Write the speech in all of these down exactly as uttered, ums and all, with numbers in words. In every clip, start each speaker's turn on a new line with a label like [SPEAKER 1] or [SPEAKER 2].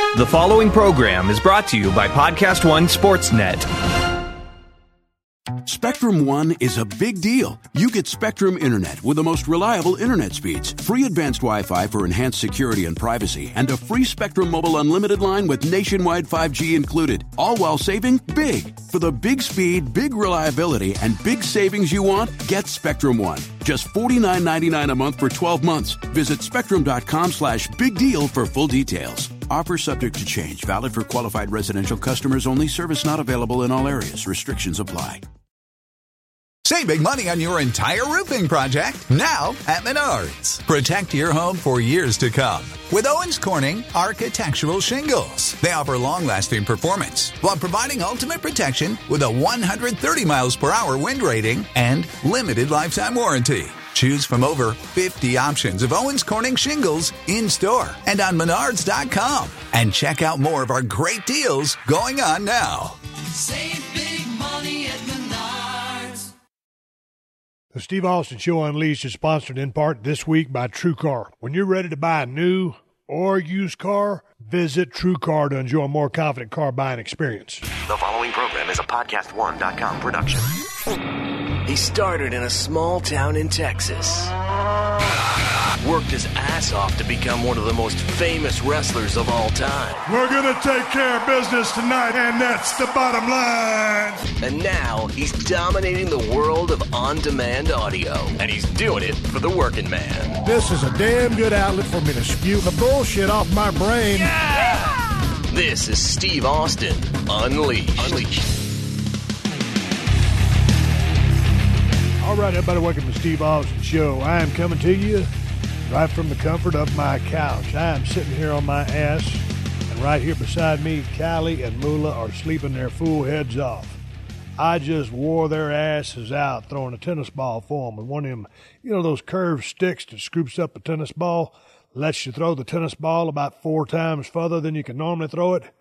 [SPEAKER 1] The following program is brought to you by Podcast One Sportsnet.
[SPEAKER 2] Spectrum One is a big deal. You get Spectrum Internet with the most reliable internet speeds, free advanced Wi-Fi for enhanced security and privacy, and a free Spectrum Mobile Unlimited line with nationwide five G included, all while saving big. For the big speed, big reliability, and big savings you want, get Spectrum One. Just forty-nine ninety-nine a month for twelve months. Visit spectrum.com slash big deal for full details. Offer subject to change. Valid for qualified residential customers only. Service not available in all areas. Restrictions apply.
[SPEAKER 3] Save big money on your entire roofing project now at Menards. Protect your home for years to come with Owens Corning Architectural Shingles. They offer long-lasting performance while providing ultimate protection with a one hundred thirty miles per hour wind rating and limited lifetime warranty. Choose from over fifty options of Owens Corning shingles in-store and on menards dot com. And check out more of our great deals going on now.
[SPEAKER 4] Save big money at Menards.
[SPEAKER 5] The Steve Austin Show Unleashed is sponsored in part this week by TrueCar. When you're ready to buy a new or used car, visit TrueCar to enjoy a more confident car buying experience.
[SPEAKER 6] The following program is a podcast one dot com production.
[SPEAKER 7] He started in a small town in Texas. Worked his ass off to become one of the most famous wrestlers of all time.
[SPEAKER 5] We're going to take care of business tonight, and that's the bottom line.
[SPEAKER 7] And now he's dominating the world of on-demand audio. And he's doing it for the working man.
[SPEAKER 5] This is a damn good outlet for me to spew the bullshit off my brain.
[SPEAKER 7] Yeah! This is Steve Austin Unleashed. Unleashed.
[SPEAKER 5] All right, everybody, welcome to Steve Austin Show. I am coming to you right from the comfort of my couch. I am sitting here on my ass, and right here beside me, Callie and Moolah are sleeping their fool heads off. I just wore their asses out throwing a tennis ball for them with one of them, you know, those curved sticks that scoops up a tennis ball, lets you throw the tennis ball about four times further than you can normally throw it.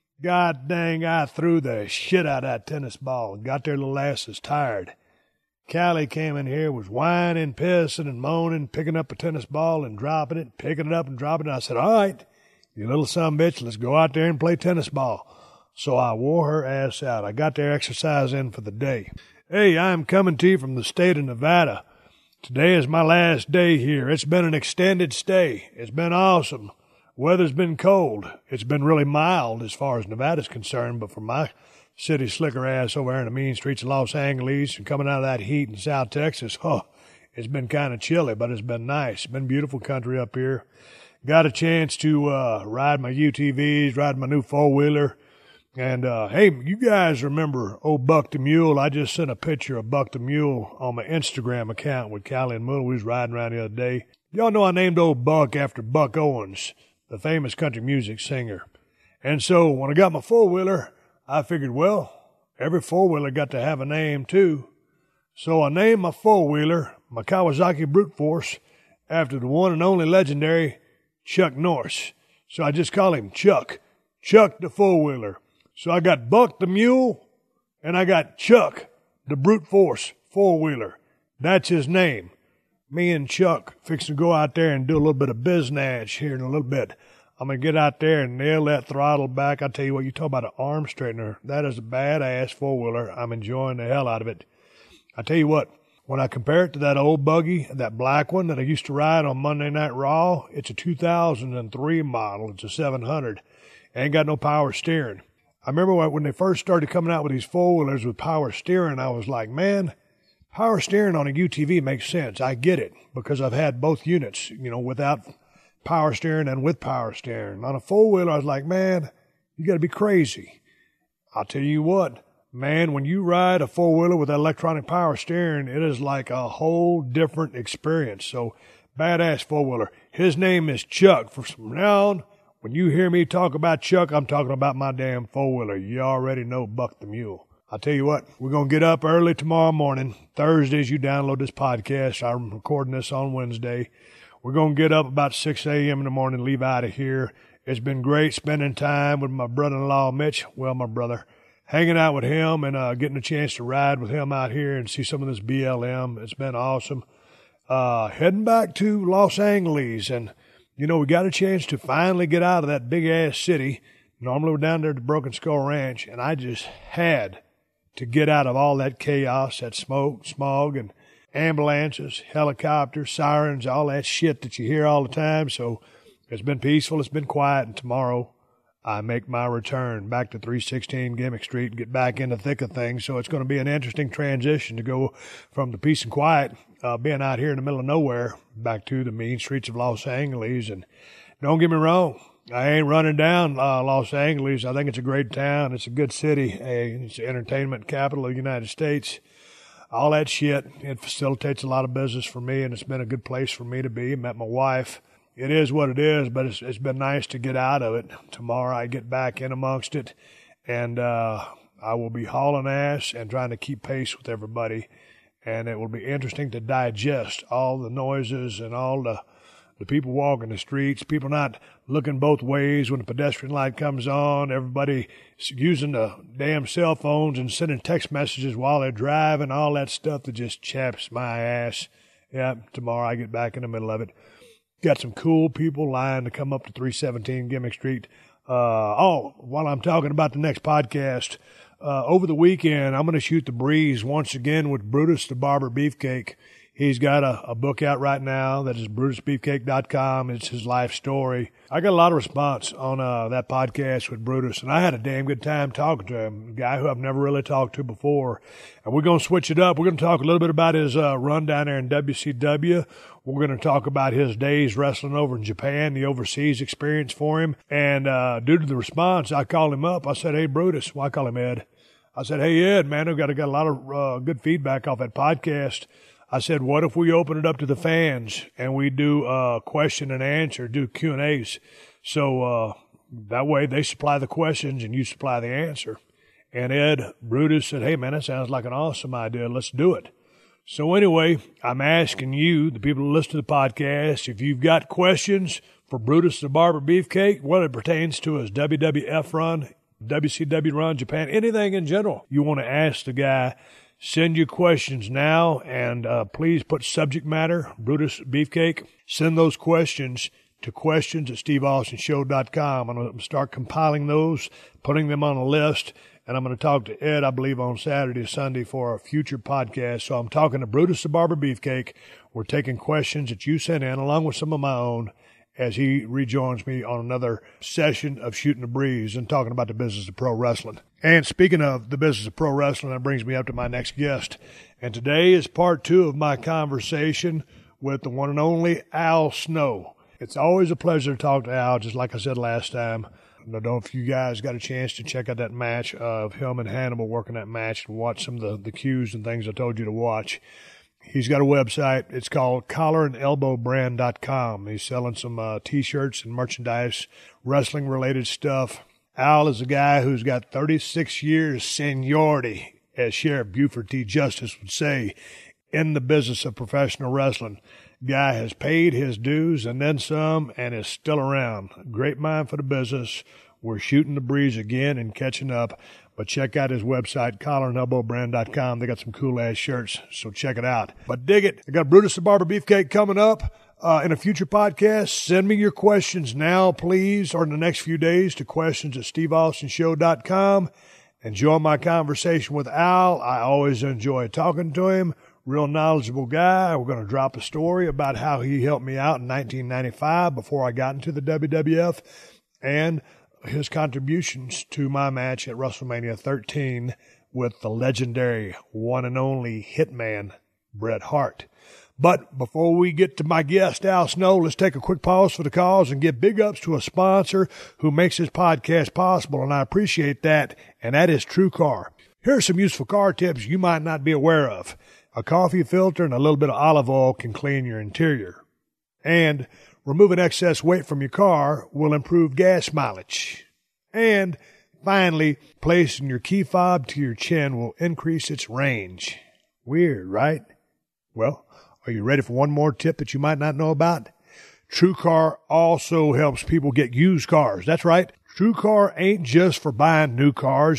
[SPEAKER 5] God dang, I threw the shit out of that tennis ball and got their little asses tired. Callie came in here, was whining, pissing, and moaning, picking up a tennis ball and dropping it, picking it up and dropping it. I said, all right, you little son of a bitch, let's go out there and play tennis ball. So I wore her ass out. I got their exercise in for the day. Hey, I'm coming to you from the state of Nevada. Today is my last day here. It's been an extended stay. It's been awesome. Weather's been cold. It's been really mild as far as Nevada's concerned, but for my city slicker ass over there in the mean streets of Los Angeles and coming out of that heat in South Texas, oh, it's been kind of chilly, but it's been nice. It's been beautiful country up here. Got a chance to uh, ride my U T Vs, ride my new four-wheeler. And, uh, hey, you guys remember old Buck the Mule? I just sent a picture of Buck the Mule on my Instagram account with Callie and Moolah. We was riding around the other day. Y'all know I named old Buck after Buck Owens, the famous country music singer. And so when I got my four-wheeler, I figured, well, every four-wheeler got to have a name, too. So I named my four-wheeler, my Kawasaki Brute Force, after the one and only legendary Chuck Norris. So I just call him Chuck. Chuck the four-wheeler. So I got Buck the Mule, and I got Chuck the Brute Force four-wheeler. That's his name. Me and Chuck fixing to go out there and do a little bit of biznatch here in a little bit. I'm going to get out there and nail that throttle back. I tell you what, you talk about an arm straightener. That is a badass four-wheeler. I'm enjoying the hell out of it. I tell you what, when I compare it to that old buggy, that black one that I used to ride on Monday Night Raw, it's a two thousand three model. It's a seven hundred. Ain't got no power steering. I remember when they first started coming out with these four-wheelers with power steering, I was like, man, power steering on a U T V makes sense. I get it because I've had both units, you know, without power steering and with power steering. On a four-wheeler, I was like, man, you got to be crazy. I'll tell you what, man, when you ride a four-wheeler with electronic power steering, it is like a whole different experience. So, badass four-wheeler. His name is Chuck. From now on, when you hear me talk about Chuck, I'm talking about my damn four-wheeler. You already know Buck the Mule. I'll tell you what, we're going to get up early tomorrow morning. Thursdays, you download this podcast. I'm recording this on Wednesday. We're going to get up about six a.m. in the morning, leave out of here. It's been great spending time with my brother-in-law, Mitch, well, my brother, hanging out with him and uh, getting a chance to ride with him out here and see some of this B L M. It's been awesome. Uh, heading back to Los Angeles, and You know, we got a chance to finally get out of that big-ass city. Normally we're down there at the Broken Skull Ranch, and I just had to get out of all that chaos, that smoke, smog, and ambulances, helicopters, sirens, all that shit that you hear all the time. So it's been peaceful, it's been quiet, and tomorrow I make my return back to three sixteen Gimmick Street and get back in the thick of things. So it's going to be an interesting transition to go from the peace and quiet, uh, being out here in the middle of nowhere, back to the mean streets of Los Angeles. And don't get me wrong, I ain't running down uh, Los Angeles. I think it's a great town. It's a good city. Hey, it's the entertainment capital of the United States. All that shit, it facilitates a lot of business for me, and it's been a good place for me to be. I met my wife. It is what it is, but it's, it's been nice to get out of it. Tomorrow I get back in amongst it, and uh, I will be hauling ass and trying to keep pace with everybody. And it will be interesting to digest all the noises and all the the people walking the streets, people not looking both ways when the pedestrian light comes on, everybody using the damn cell phones and sending text messages while they're driving, all that stuff that just chaps my ass. Yeah, tomorrow I get back in the middle of it. Got some cool people lying to come up to three seventeen Gimmick Street. Uh, oh, while I'm talking about the next podcast, uh, over the weekend, I'm going to shoot the breeze once again with Brutus the Barber Beefcake. He's got a, a book out right now that is brutus beefcake dot com. It's his life story. I got a lot of response on uh, that podcast with Brutus, and I had a damn good time talking to him, a guy who I've never really talked to before. And we're going to switch it up. We're going to talk a little bit about his uh, run down there in W C W. We're going to talk about his days wrestling over in Japan, the overseas experience for him. And uh, due to the response, I called him up. I said, hey, Brutus. Well, I call him Ed. I said, hey, Ed, man, I've got, got a lot of uh, good feedback off that podcast. I said, what if we open it up to the fans and we do uh, question and answer, do Q and A's? So uh, that way they supply the questions and you supply the answer. And Ed Brutus said, hey, man, that sounds like an awesome idea. Let's do it. So anyway, I'm asking you, the people who listen to the podcast, if you've got questions for Brutus the Barber Beefcake, what it pertains to his W W F run, W C W run, Japan, anything in general you want to ask the guy, send your questions now, and uh, please put subject matter, Brutus Beefcake. Send those questions to questions at steve austin show dot com. I'm going to start compiling those, putting them on a list, and I'm going to talk to Ed, I believe, on Saturday or Sunday for a future podcast. So I'm talking to Brutus the Barber Beefcake. We're taking questions that you sent in, along with some of my own, as he rejoins me on another session of Shooting the Breeze and talking about the business of pro wrestling. And speaking of the business of pro wrestling, that brings me up to my next guest. And today is part two of my conversation with the one and only Al Snow. It's always a pleasure to talk to Al, just like I said last time. I don't know if you guys got a chance to check out that match of him and Hannibal working that match and watch some of the, the cues and things I told you to watch. He's got a website. It's called collar and elbow brand dot com. He's selling some uh, T-shirts and merchandise, wrestling-related stuff. Al is a guy who's got thirty-six years seniority, as Sheriff Buford T. Justice would say, in the business of professional wrestling. Guy has paid his dues and then some and is still around. Great mind for the business. We're shooting the breeze again and catching up. But check out his website, collar and elbow brand dot com. They got some cool-ass shirts, so check it out. But dig it. I got Brutus the Barber Beefcake coming up uh, in a future podcast. Send me your questions now, please, or in the next few days to questions at steve austin show dot com. Enjoy my conversation with Al. I always enjoy talking to him. Real knowledgeable guy. We're going to drop a story about how he helped me out in nineteen ninety-five before I got into the W W F, and his contributions to my match at WrestleMania thirteen with the legendary one and only Hitman, Bret Hart. But before we get to my guest, Al Snow, let's take a quick pause for the cause and give big ups to a sponsor who makes this podcast possible, and I appreciate that, and that is TrueCar. Here are some useful car tips you might not be aware of. A coffee filter and a little bit of olive oil can clean your interior. And removing excess weight from your car will improve gas mileage. And finally, placing your key fob to your chin will increase its range. Weird, right? Well, are you ready for one more tip that you might not know about? TrueCar also helps people get used cars. That's right. TrueCar ain't just for buying new cars.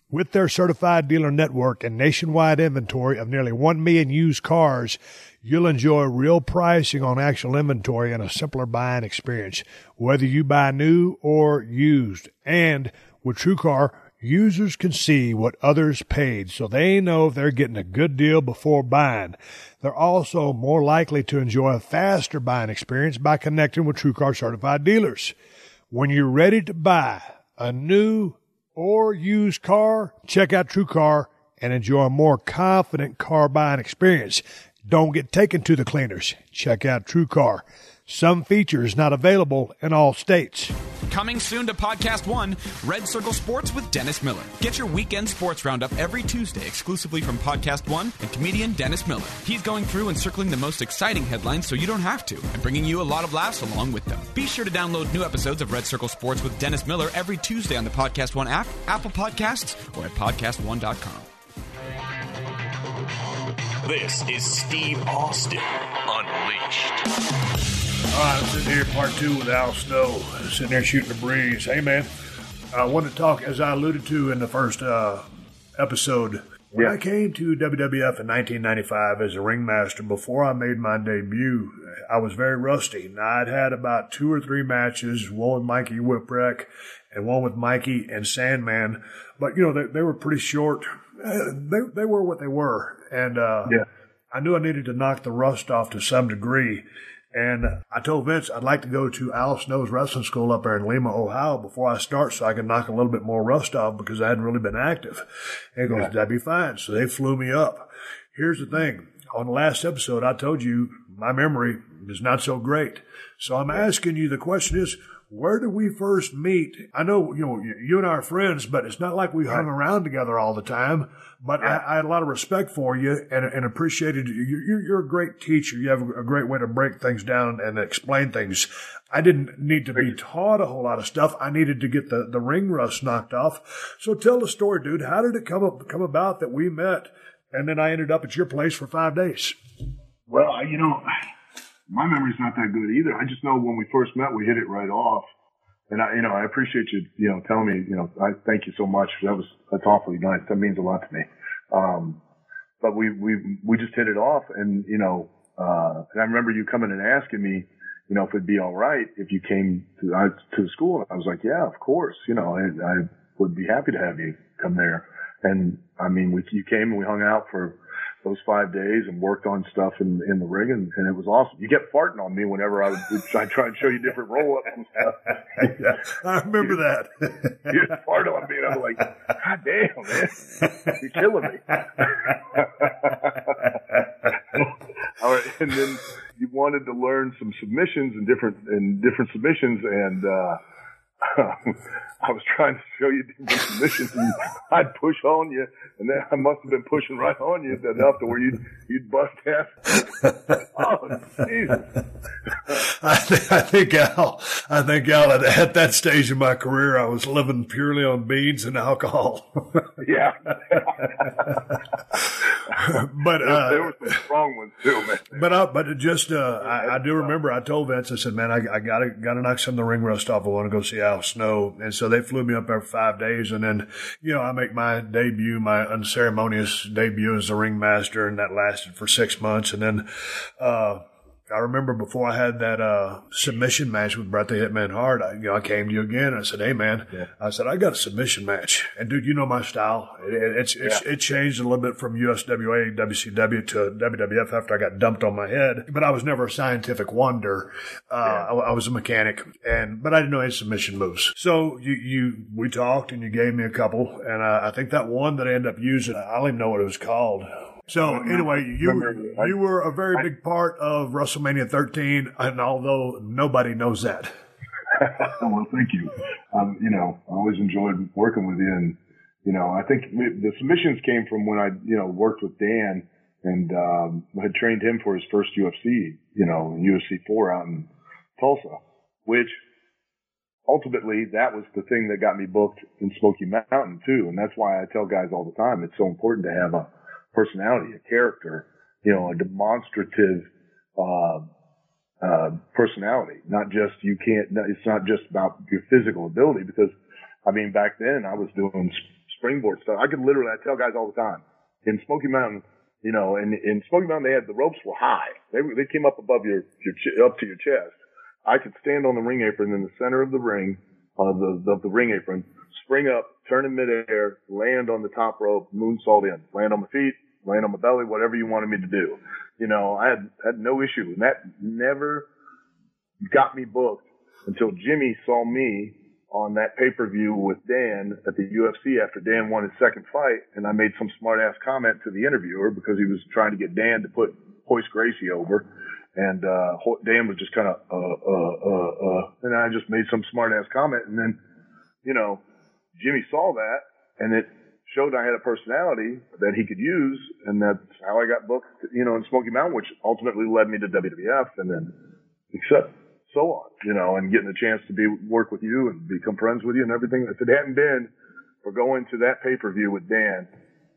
[SPEAKER 5] With their certified dealer network and nationwide inventory of nearly one million used cars, you'll enjoy real pricing on actual inventory and a simpler buying experience, whether you buy new or used. And with TrueCar, users can see what others paid, so they know if they're getting a good deal before buying. They're also more likely to enjoy a faster buying experience by connecting with TrueCar certified dealers. When you're ready to buy a new or used car, check out TrueCar and enjoy a more confident car buying experience. Don't get taken to the cleaners. Check out TrueCar. Some features not available in all states.
[SPEAKER 8] Coming soon to Podcast One, Red Circle Sports with Dennis Miller. Get your weekend sports roundup every Tuesday exclusively from Podcast One and comedian Dennis Miller. He's going through and circling the most exciting headlines so you don't have to, and bringing you a lot of laughs along with them. Be sure to download new episodes of Red Circle Sports with Dennis Miller every Tuesday on the Podcast One app, Apple Podcasts, or at podcast one dot com.
[SPEAKER 7] This is Steve Austin Unleashed.
[SPEAKER 5] All right, I'm sitting here, part two with Al Snow, sitting there shooting the breeze. Hey, man, I wanted to talk, as I alluded to in the first uh, episode, when
[SPEAKER 9] Yeah.
[SPEAKER 5] I came to W W F in nineteen ninety-five as a ringmaster, before I made my debut, I was very rusty. Now, I'd had about two or three matches, one with Mikey Whipwreck and one with Mikey and Sandman, but, you know, they, they were pretty short. Uh, They, they were what they were, and uh,
[SPEAKER 9] Yeah.
[SPEAKER 5] I knew I needed to knock the rust off to some degree. And I told Vince I'd like to go to Al Snow's wrestling school up there in Lima, Ohio before I start so I can knock a little bit more rust off because I hadn't really been active. And he goes,
[SPEAKER 9] Yeah.
[SPEAKER 5] that'd be fine. So they flew me up. Here's the thing. On the last episode, I told you my memory is not so great. So I'm asking you, the question is, where did we first meet? I know, you know, you and I are friends, but it's not like we hung around together all the time. But I, I had a lot of respect for you and, and appreciated you. You're, you're a great teacher. You have a great way to break things down and explain things. I didn't need to be taught a whole lot of stuff. I needed to get the, the ring rust knocked off. So tell the story, dude. How did it come up, come about that we met and then I ended up at your place for five days?
[SPEAKER 9] Well, I- you know, my memory's not that good either. I just know when we first met, we hit it right off. And I, you know, I appreciate you, you know, telling me, you know, I thank you so much. That was, that's awfully nice. That means a lot to me. Um, but we, we, we just hit it off and, you know, uh, and I remember you coming and asking me, you know, if it'd be all right if you came to, uh, to the school. And I was like, yeah, of course, you know, I, I would be happy to have you come there. And I mean, we, you came and we hung out for those five days and worked on stuff in, in the ring, and, and it was awesome. You kept farting on me whenever I would I try and show you different roll-ups and stuff.
[SPEAKER 5] Yeah, I remember that.
[SPEAKER 9] You just farted on me, and I was like, God damn, man, you're killing me. All right, and then you wanted to learn some submissions and different and different submissions, and uh, I was trying to show you different submissions, and I'd push on you, and then I must have been pushing right on you enough to where you'd you'd bust half. Oh, Jesus!
[SPEAKER 5] I, th- I think Al, I think Al, at, at that stage in my career, I was living purely on beans and alcohol.
[SPEAKER 9] Yeah.
[SPEAKER 5] But uh,
[SPEAKER 9] there were some strong ones too, man.
[SPEAKER 5] But I, but it just uh, I, I do remember I told Vince, I said, man, I, I gotta gotta knock some of the ring rust off. I want to go see Al Snow, and so they flew me up there for five days, and then you know I make my debut, my unceremonious debut as a ringmaster, and that lasted for six months, and then. Uh, I remember before I had that uh, submission match with Bret the Hitman Hart, I, you know, I came to you again and I said, hey, man, yeah. I said, I got a submission match. And, dude, you know my style. It, it, it's, it's, yeah. it changed a little bit from U S W A, W C W to W W F after I got dumped on my head. But I was never a scientific wonder. Uh, yeah. I, I was a mechanic, and but I didn't know any submission moves. So you, you we talked and you gave me a couple. And uh, I think that one that I ended up using, I don't even know what it was called. So anyway, you were, you were a very big part of WrestleMania thirteen, and although nobody knows that.
[SPEAKER 9] Well, thank you. Um, you know, I always enjoyed working with you, and you know, I think the submissions came from when I, you know, worked with Dan and um, had trained him for his first U F C, you know, U F C four out in Tulsa, which ultimately that was the thing that got me booked in Smoky Mountain too, and that's why I tell guys all the time it's so important to have a personality, a character, you know, a demonstrative uh, uh, personality. Not just you can't. It's not just about your physical ability. Because I mean, back then I was doing springboard stuff. I could literally, I tell guys all the time, in Smoky Mountain, you know, and in Smoky Mountain, they had, the ropes were high. They they came up above your, your, up to your chest. I could stand on the ring apron in the center of the ring, uh, the, of the ring apron, spring up, turn in midair, land on the top rope, moonsault in, land on my feet, land on my belly, whatever you wanted me to do. You know, I had, had no issue. And that never got me booked until Jimmy saw me on that pay-per-view with Dan at the U F C after Dan won his second fight, and I made some smart-ass comment to the interviewer because he was trying to get Dan to put Royce Gracie over, and uh Dan was just kind of, uh, uh, uh, uh, and I just made some smart-ass comment, and then, you know, Jimmy saw that, and it showed I had a personality that he could use, and that's how I got booked, you know, in Smoky Mountain, which ultimately led me to W W F, and then except so on, you know, and getting a chance to be work with you and become friends with you and everything. If it hadn't been for going to that pay-per-view with Dan,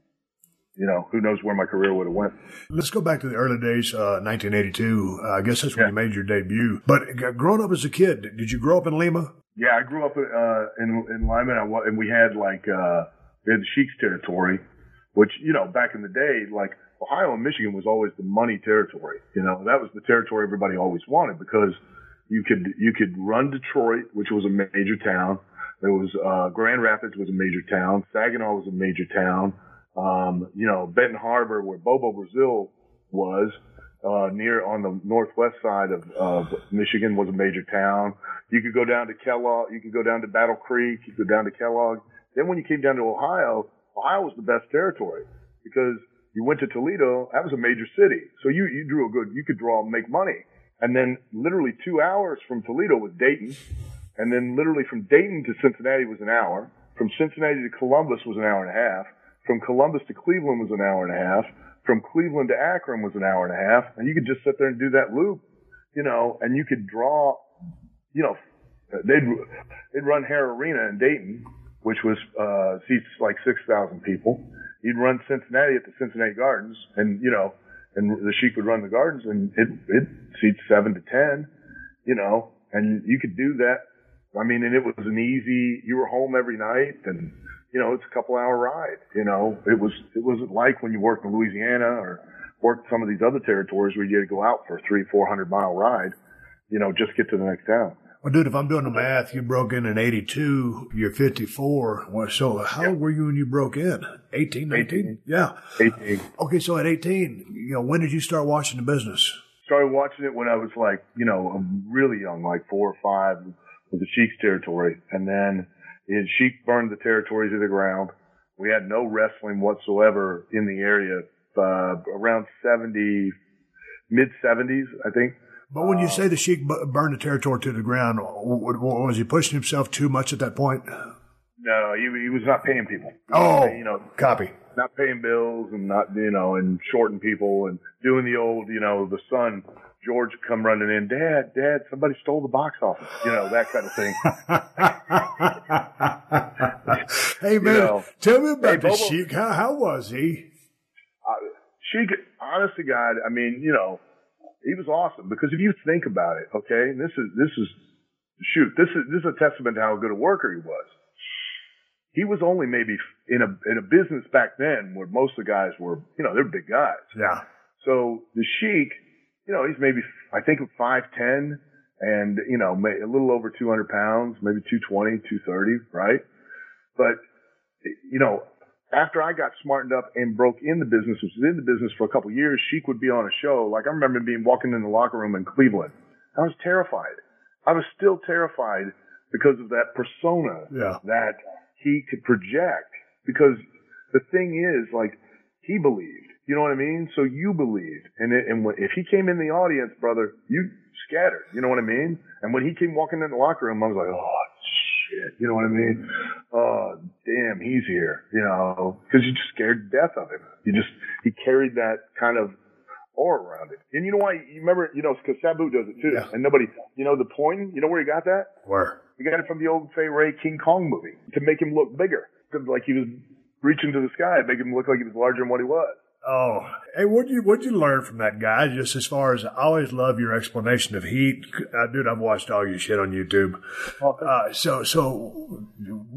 [SPEAKER 9] you know, who knows where my career would have went.
[SPEAKER 5] Let's go back to the early days, uh, nineteen eighty-two. Uh, I guess that's when yeah. you made your debut. But growing up as a kid, did you grow up in Lima?
[SPEAKER 9] Yeah, I grew up uh, in in Lima, and, I, and we had like uh, we had the Sheik's territory, which, you know, back in the day, like Ohio and Michigan was always the money territory. You know, that was the territory everybody always wanted because you could you could run Detroit, which was a major town. There was uh, Grand Rapids was a major town. Saginaw was a major town. Um, you know, Benton Harbor, where Bobo Brazil was, uh, near on the northwest side of, of Michigan, was a major town. You could go down to Kellogg. You could go down to Battle Creek. You could go down to Kellogg. Then when you came down to Ohio, Ohio was the best territory because you went to Toledo. That was a major city. So you, you drew a good, you could draw and make money. And then literally two hours from Toledo was Dayton. And then literally from Dayton to Cincinnati was an hour. From Cincinnati to Columbus was an hour and a half. From Columbus to Cleveland was an hour and a half. From Cleveland to Akron was an hour and a half. And you could just sit there and do that loop, you know, and you could draw, you know, they'd, they'd run Hare Arena in Dayton, which was, uh, seats like six thousand people. You'd run Cincinnati at the Cincinnati Gardens, and, you know, and the Sheik would run the Gardens, and it, it seats seven to ten, you know, and you could do that. I mean, and it was an easy, you were home every night, and, you know, it's a couple hour ride, you know. It was, it wasn't like when you worked in Louisiana or worked some of these other territories where you had to go out for a three, four hundred mile ride, you know, just get to the next town.
[SPEAKER 5] Well, dude, if I'm doing the math, you broke in in eighty-two, you're fifty-four. Well, so how yeah. old were you when you broke in? eighteen, nineteen? eighteen. Yeah.
[SPEAKER 9] eighteen.
[SPEAKER 5] Okay, so at eighteen, you know, when did you start watching the business?
[SPEAKER 9] Started watching it when I was like, you know, really young, like four or five, with the Sheik's territory. And then it, Sheik burned the territory to the ground. We had no wrestling whatsoever in the area, uh, around seventy, mid seventies, I think.
[SPEAKER 5] But when you say the Sheik burned the territory to the ground, was he pushing himself too much at that point?
[SPEAKER 9] No, he, he was not paying people.
[SPEAKER 5] Oh,
[SPEAKER 9] you know,
[SPEAKER 5] copy.
[SPEAKER 9] Not paying bills and not, you know, and shorting people and doing the old, you know, the son, George, come running in, Dad, Dad, somebody stole the box office, you know, that kind of thing.
[SPEAKER 5] Hey, man, you know, tell me about
[SPEAKER 9] hey,
[SPEAKER 5] the
[SPEAKER 9] Bobo,
[SPEAKER 5] Sheik. How, how was he?
[SPEAKER 9] Uh, Sheik, honest to God, I mean, you know, he was awesome because if you think about it, okay, this is, this is, shoot, this is, this is a testament to how good a worker he was. He was only maybe in a, in a business back then where most of the guys were, you know, they're big guys.
[SPEAKER 5] Yeah.
[SPEAKER 9] So the Sheik, you know, he's maybe, I think five ten and, you know, a little over two hundred pounds, maybe two twenty, two thirty, right? But, you know, after I got smartened up and broke in the business, was in the business for a couple of years, Sheik would be on a show. Like I remember being walking in the locker room in Cleveland. I was terrified. I was still terrified because of that persona
[SPEAKER 5] yeah.
[SPEAKER 9] that he could project. Because the thing is, like, he believed. You know what I mean? So you believed. And, it, and if he came in the audience, brother, you scattered. You know what I mean? And when he came walking in the locker room, I was like, oh, shit. You know what I mean? Oh, damn, he's here. You know, because you just scared to death of him. You just, he carried that kind of aura around it. And you know why? You remember, you know, because Sabu does it too.
[SPEAKER 5] Yeah.
[SPEAKER 9] And nobody, you know, the pointing, you know where he got that?
[SPEAKER 5] Where?
[SPEAKER 9] He got it from the old Fay Ray King Kong movie to make him look bigger. Like he was reaching to the sky, make him look like he was larger than what he was.
[SPEAKER 5] Oh, hey, what'd you, what'd you learn from that guy? Just as far as, I always love your explanation of heat. Uh, dude, I've watched all your shit on YouTube. Uh, so, so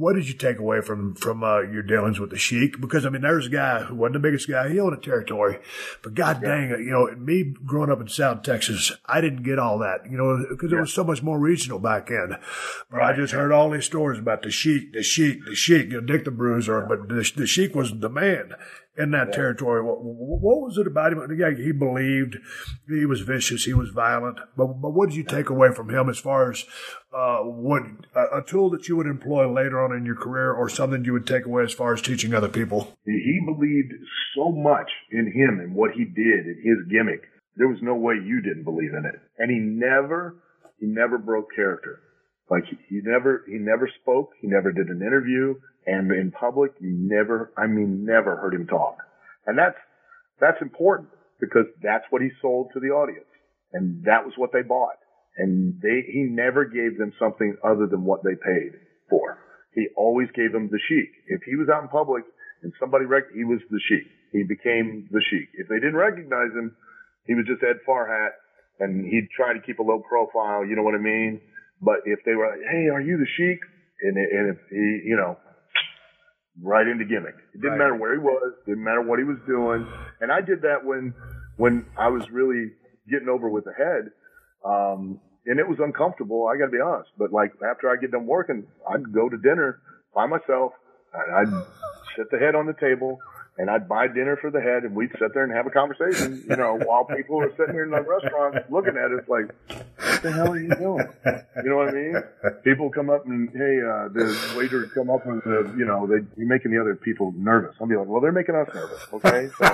[SPEAKER 5] what did you take away from from uh, your dealings with the Sheik? Because I mean, there's a guy who wasn't the biggest guy. He owned a territory, but God yeah. dang it, you know, me growing up in South Texas, I didn't get all that, you know, because yeah. it was so much more regional back then. But right. I just heard all these stories about the Sheik, the Sheik, the Sheik, you know, Dick the Bruiser, yeah. but the, the Sheik was the man in that yeah. territory. What, what was it about him? Yeah, he believed, he was vicious, he was violent. But, but what did you take away from him as far as uh, what a, a tool that you would employ later on in your career, or something you would take away as far as teaching other people?
[SPEAKER 9] He believed so much in him and what he did and his gimmick. There was no way you didn't believe in it. And he never, he never broke character. Like he, he never, he never spoke. He never did an interview. And in public, you never, I mean, never heard him talk. And that's, that's important because that's what he sold to the audience. And that was what they bought. And they, he never gave them something other than what they paid for. He always gave them the Sheik. If he was out in public and somebody, rec- he was the Sheik. He became the Sheik. If they didn't recognize him, he was just Ed Farhat, and he'd try to keep a low profile, you know what I mean? But if they were like, hey, are you the Sheik? And, and if he, you know, right into gimmick. It didn't right. matter where he was, didn't matter what he was doing. And I did that when, when I was really getting over with the head. Um, and it was uncomfortable, I gotta be honest. But like, after I get done working, I'd go to dinner by myself, and I'd sit the head on the table, and I'd buy dinner for the head, and we'd sit there and have a conversation, you know, while people were sitting here in the restaurant looking at us like, what the hell are you doing? You know what I mean? People come up and, hey, uh, the waiter come up and, uh, you know, they, you're making the other people nervous. I'll be like, well, they're making us nervous, okay? So,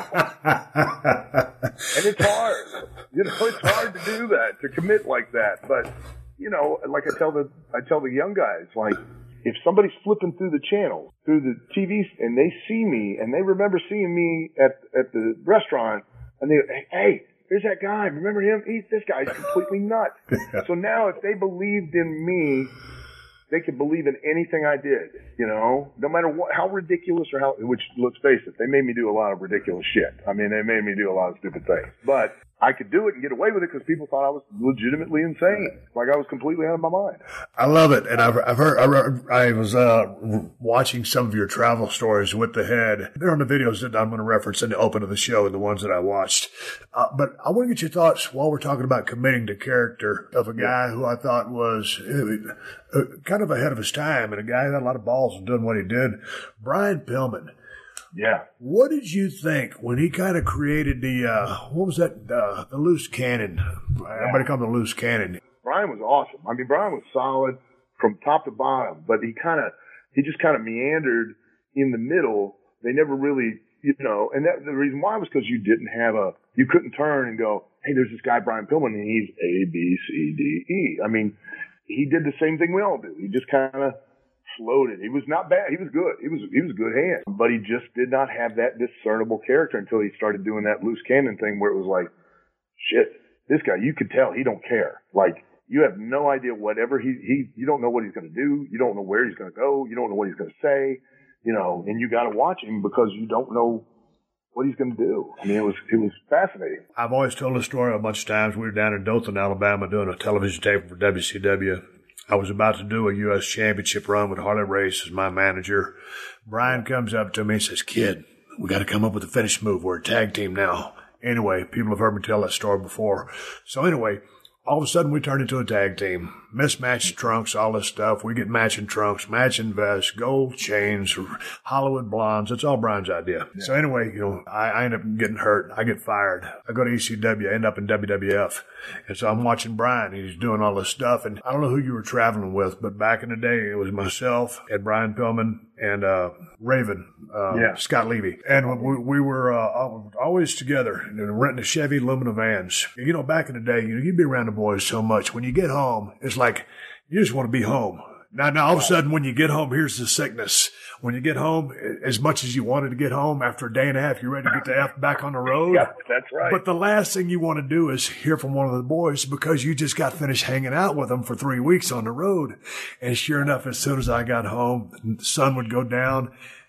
[SPEAKER 9] and it's hard. You know, it's hard to do that, to commit like that. But, you know, like I tell the, I tell the young guys, like, if somebody's flipping through the channels, through the T V, and they see me, and they remember seeing me at at the restaurant, and they go, hey, there's that guy. Remember him? He's, this guy's completely nuts. So now if they believed in me, they could believe in anything I did, you know, no matter what, how ridiculous or how, which, let's face it, they made me do a lot of ridiculous shit. I mean, they made me do a lot of stupid things. But I could do it and get away with it because people thought I was legitimately insane, like I was completely out of my mind.
[SPEAKER 5] I love it, and I've, I've heard. I, heard, I was uh, watching some of your travel stories with the head. They're on the videos that I'm going to reference in the open of the show, the ones that I watched. Uh, but I want to get your thoughts while we're talking about committing to character of a guy who I thought was uh, kind of ahead of his time, and a guy who had a lot of balls and doing what he did. Brian Pillman.
[SPEAKER 9] Yeah.
[SPEAKER 5] What did you think when he kind of created the, uh, what was that, uh, the loose cannon? Everybody called him the loose cannon.
[SPEAKER 9] Brian was awesome. I mean, Brian was solid from top to bottom, but he kind of, he just kind of meandered in the middle. They never really, you know, and that, the reason why was because you didn't have a, you couldn't turn and go, hey, there's this guy, Brian Pillman, and he's A, B, C, D, E. I mean, he did the same thing we all do. He just kind of floated. He was not bad. He was good. He was he was a good hand, but he just did not have that discernible character until he started doing that loose cannon thing, where it was like, shit, this guy, you could tell he don't care. Like, you have no idea whatever he he you don't know what he's going to do. You don't know where he's going to go. You don't know what he's going to say. You know, and you got to watch him because you don't know what he's going to do. I mean, it was it was fascinating.
[SPEAKER 5] I've always told the story a bunch of times. We were down in Dothan, Alabama, doing a television tape for W C W. I was about to do a U S championship run with Harley Race as my manager. Brian comes up to me and says, kid, we got to come up with a finish move. We're a tag team now. Anyway, people have heard me tell that story before. So anyway, all of a sudden we turn into a tag team. Mismatched trunks, all this stuff. We get matching trunks, matching vests, gold chains, Hollywood blondes. It's all Brian's idea. Yeah. So anyway, you know, I, I end up getting hurt. I get fired. I go to E C W. I end up in W W F. And so I'm watching Brian. He's doing all this stuff. And I don't know who you were traveling with, but back in the day, it was myself and Brian Pillman and uh, Raven, uh, yeah. Scott Levy. And we, we were uh, always together, you know, renting a Chevy Lumina vans. You know, back in the day, you know, you'd be around the boys so much. When you get home, it's like you just want to be home. Now, now all of a sudden, when you get home, here's the sickness. When you get home, as much as you wanted to get home, after a day and a half, you're ready to get the F back on the road.
[SPEAKER 9] Yeah, that's right.
[SPEAKER 5] But the last thing you want to do is hear from one of the boys because you just got finished hanging out with them for three weeks on the road. And sure enough, as soon as I got home, the sun would go down.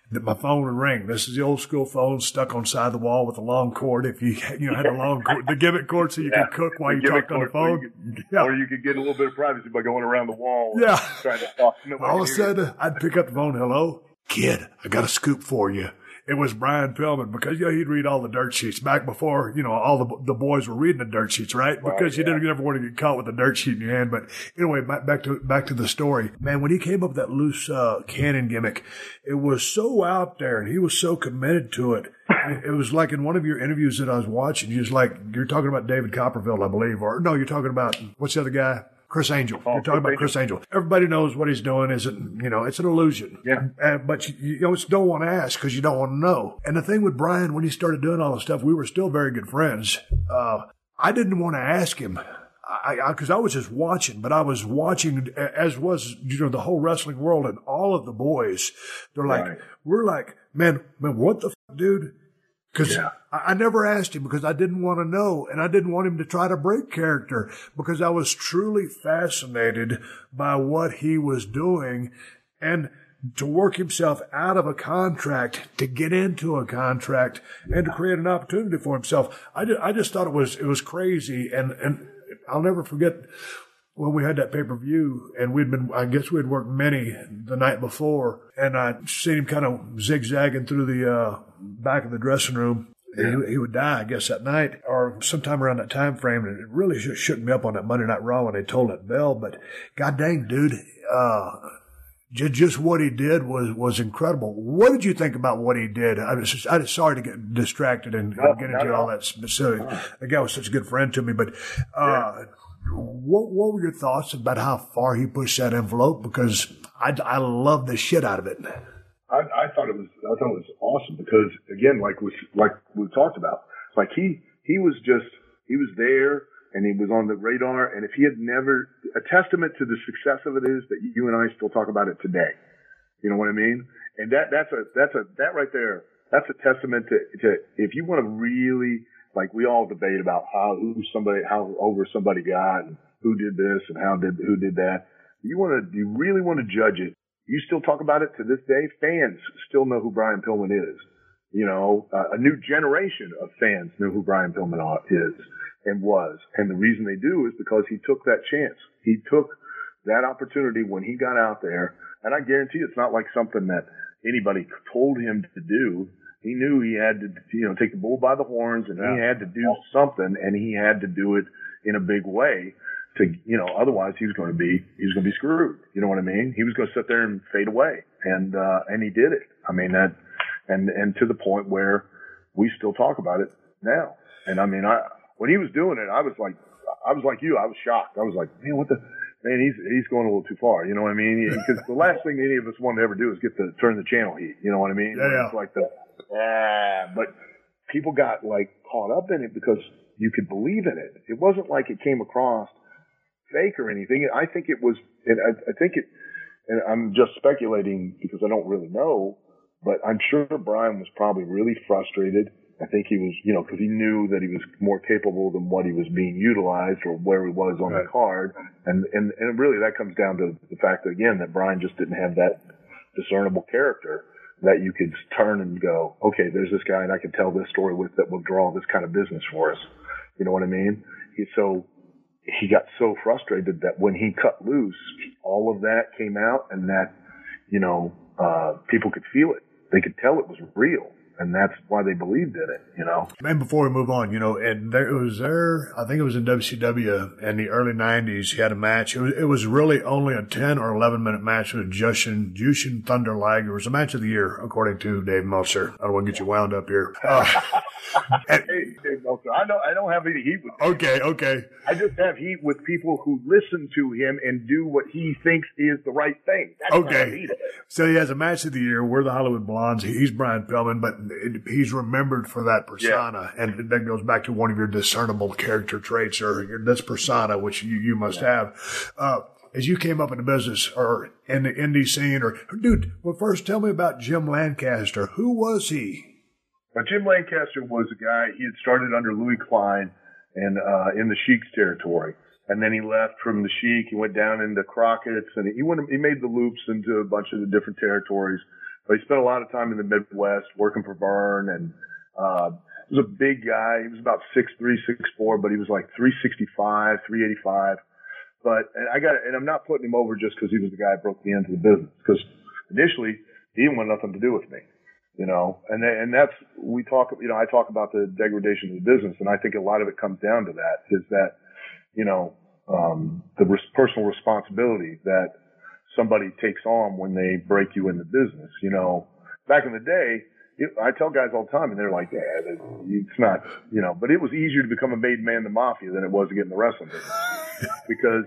[SPEAKER 5] that my phone would ring. This is the old school phone stuck on the side of the wall with a long cord. If you you know had a long cord, the gimmick cord, so you yeah. could cook while
[SPEAKER 9] the
[SPEAKER 5] you talked on the phone.
[SPEAKER 9] Could,
[SPEAKER 5] yeah.
[SPEAKER 9] Or you could get a little bit of privacy by going around the wall.
[SPEAKER 5] Yeah.
[SPEAKER 9] Trying to talk.
[SPEAKER 5] All of a sudden, I'd pick up the phone. Hello, kid, I got a scoop for you. It was Brian Pillman because, you know, he'd read all the dirt sheets back before, you know, all the the boys were reading the dirt sheets, right? Because right, you yeah. didn't ever want to get caught with a dirt sheet in your hand. But anyway, back to back to the story. Man, when he came up with that loose uh, cannon gimmick, it was so out there and he was so committed to it. It was like in one of your interviews that I was watching, you was like, you're talking about David Copperfield, I believe, or no, you're talking about, what's the other guy? Chris Angel. Oh, You're talking about Chris Angel. Everybody knows what he's doing isn't, you know, it's an illusion.
[SPEAKER 9] Yeah.
[SPEAKER 5] And, but you, you always don't want to ask because you don't want to know. And the thing with Brian, when he started doing all this stuff, we were still very good friends. Uh, I didn't want to ask him I, I, cause I was just watching, but I was watching as was, you know, the whole wrestling world and all of the boys. They're like, right. we're like, man, man, what the f-, dude? Because yeah. I, I never asked him because I didn't want to know, and I didn't want him to try to break character because I was truly fascinated by what he was doing, and to work himself out of a contract, to get into a contract, and to create an opportunity for himself. I just, I just thought it was it was crazy, and and I'll never forget when we had that pay-per-view, and we'd been, I guess we'd worked many the night before, and I'd seen him kind of zigzagging through the uh, back of the dressing room. Yeah. He, he would die, I guess, that night or sometime around that time frame. And it really shook, shook me up on that Monday Night Raw when they told that bell. But God dang, dude, uh, just, just what he did was, was incredible. What did you think about what he did? I was just, I was sorry to get distracted and, no, and get into all that specific. The guy was such a good friend to me, but, uh, yeah. What, what were your thoughts about how far he pushed that envelope? Because I, I love the shit out of it.
[SPEAKER 9] I, I thought it was, I thought it was awesome because again, like we, like we talked about, like he, he was just, he was there and he was on the radar. And if he had never, a testament to the success of it is that you and I still talk about it today. You know what I mean? And that, that's a, that's a, that right there, that's a testament to, to if you want to really, like we all debate about how who somebody how over somebody got and who did this and how did who did that. You want to you really want to judge it. You still talk about it to this day. Fans still know who Brian Pillman is. You know, uh, a new generation of fans know who Brian Pillman is and was. And the reason they do is because he took that chance. He took that opportunity when he got out there. And I guarantee it's not like something that anybody told him to do. He knew he had to, you know, take the bull by the horns, and yeah. he had to do something, and he had to do it in a big way to, you know, otherwise he was going to be, he was going to be screwed. You know what I mean? He was going to sit there and fade away, and, uh, and he did it. I mean, that, and, and to the point where we still talk about it now. And I mean, I, when he was doing it, I was like, I was like you, I was shocked. I was like, man, what the, man, he's, he's going a little too far. You know what I mean? Because the last thing any of us wanted to ever do is get the, turn the channel heat. You know what I mean?
[SPEAKER 5] Yeah, yeah.
[SPEAKER 9] It's like the, yeah, but people got like caught up in it because you could believe in it. It wasn't like it came across fake or anything. I think it was, and I, I think it, and I'm just speculating because I don't really know, but I'm sure Brian was probably really frustrated. I think he was, you know, because he knew that he was more capable than what he was being utilized or where he was on right. the card. And, and, and really that comes down to the fact that, again, that Brian just didn't have that discernible character that you could turn and go, okay, there's this guy and I can tell this story with that will draw this kind of business for us. You know what I mean? He, so he got so frustrated that when he cut loose, all of that came out and that, you know, uh, people could feel it. They could tell it was real. And that's why they believed in it, you know.
[SPEAKER 5] And before we move on, you know, and there it was there, I think it was in W C W in the early nineties. He had a match. It was, it was really only a ten or eleven minute match with Jushin, Jushin Thunder Liger. It was a match of the year, according to Dave Meltzer. I don't want to get you wound up here. Uh,
[SPEAKER 9] and, hey, Dave Meltzer, I don't, I don't have any heat with him.
[SPEAKER 5] Okay, okay.
[SPEAKER 9] I just have heat with people who listen to him and do what he thinks is the right thing. That's
[SPEAKER 5] okay. So he has a match of the year. We're the Hollywood Blondes. He's Brian Pillman, but he's remembered for that persona, yeah. and that goes back to one of your discernible character traits, or your, this persona, which you, you must yeah. have. Uh, as you came up in the business or in the indie scene, or dude, well, first tell me about Jim Lancaster. Who was he?
[SPEAKER 9] Well, Jim Lancaster was a guy. He had started under Louis Klein and uh, in the Sheik's territory, and then he left from the Sheik. He went down into Crockett's, and he went. He made the loops into a bunch of the different territories. But he spent a lot of time in the Midwest working for Vern, and uh, he was a big guy. He was about six three, six four, but he was like three sixty-five, three eighty-five. But and I got, and I'm not putting him over just because he was the guy that broke the end of the business. Because initially he didn't want nothing to do with me, you know. And and that's we talk, you know, I talk about the degradation of the business, and I think a lot of it comes down to that. Is that, you know, um, the res- personal responsibility that somebody takes on when they break you in the business. You know, back in the day, it, I tell guys all the time, and they're like, yeah, it's not, you know, but it was easier to become a made man in the mafia than it was to get in the wrestling business. Because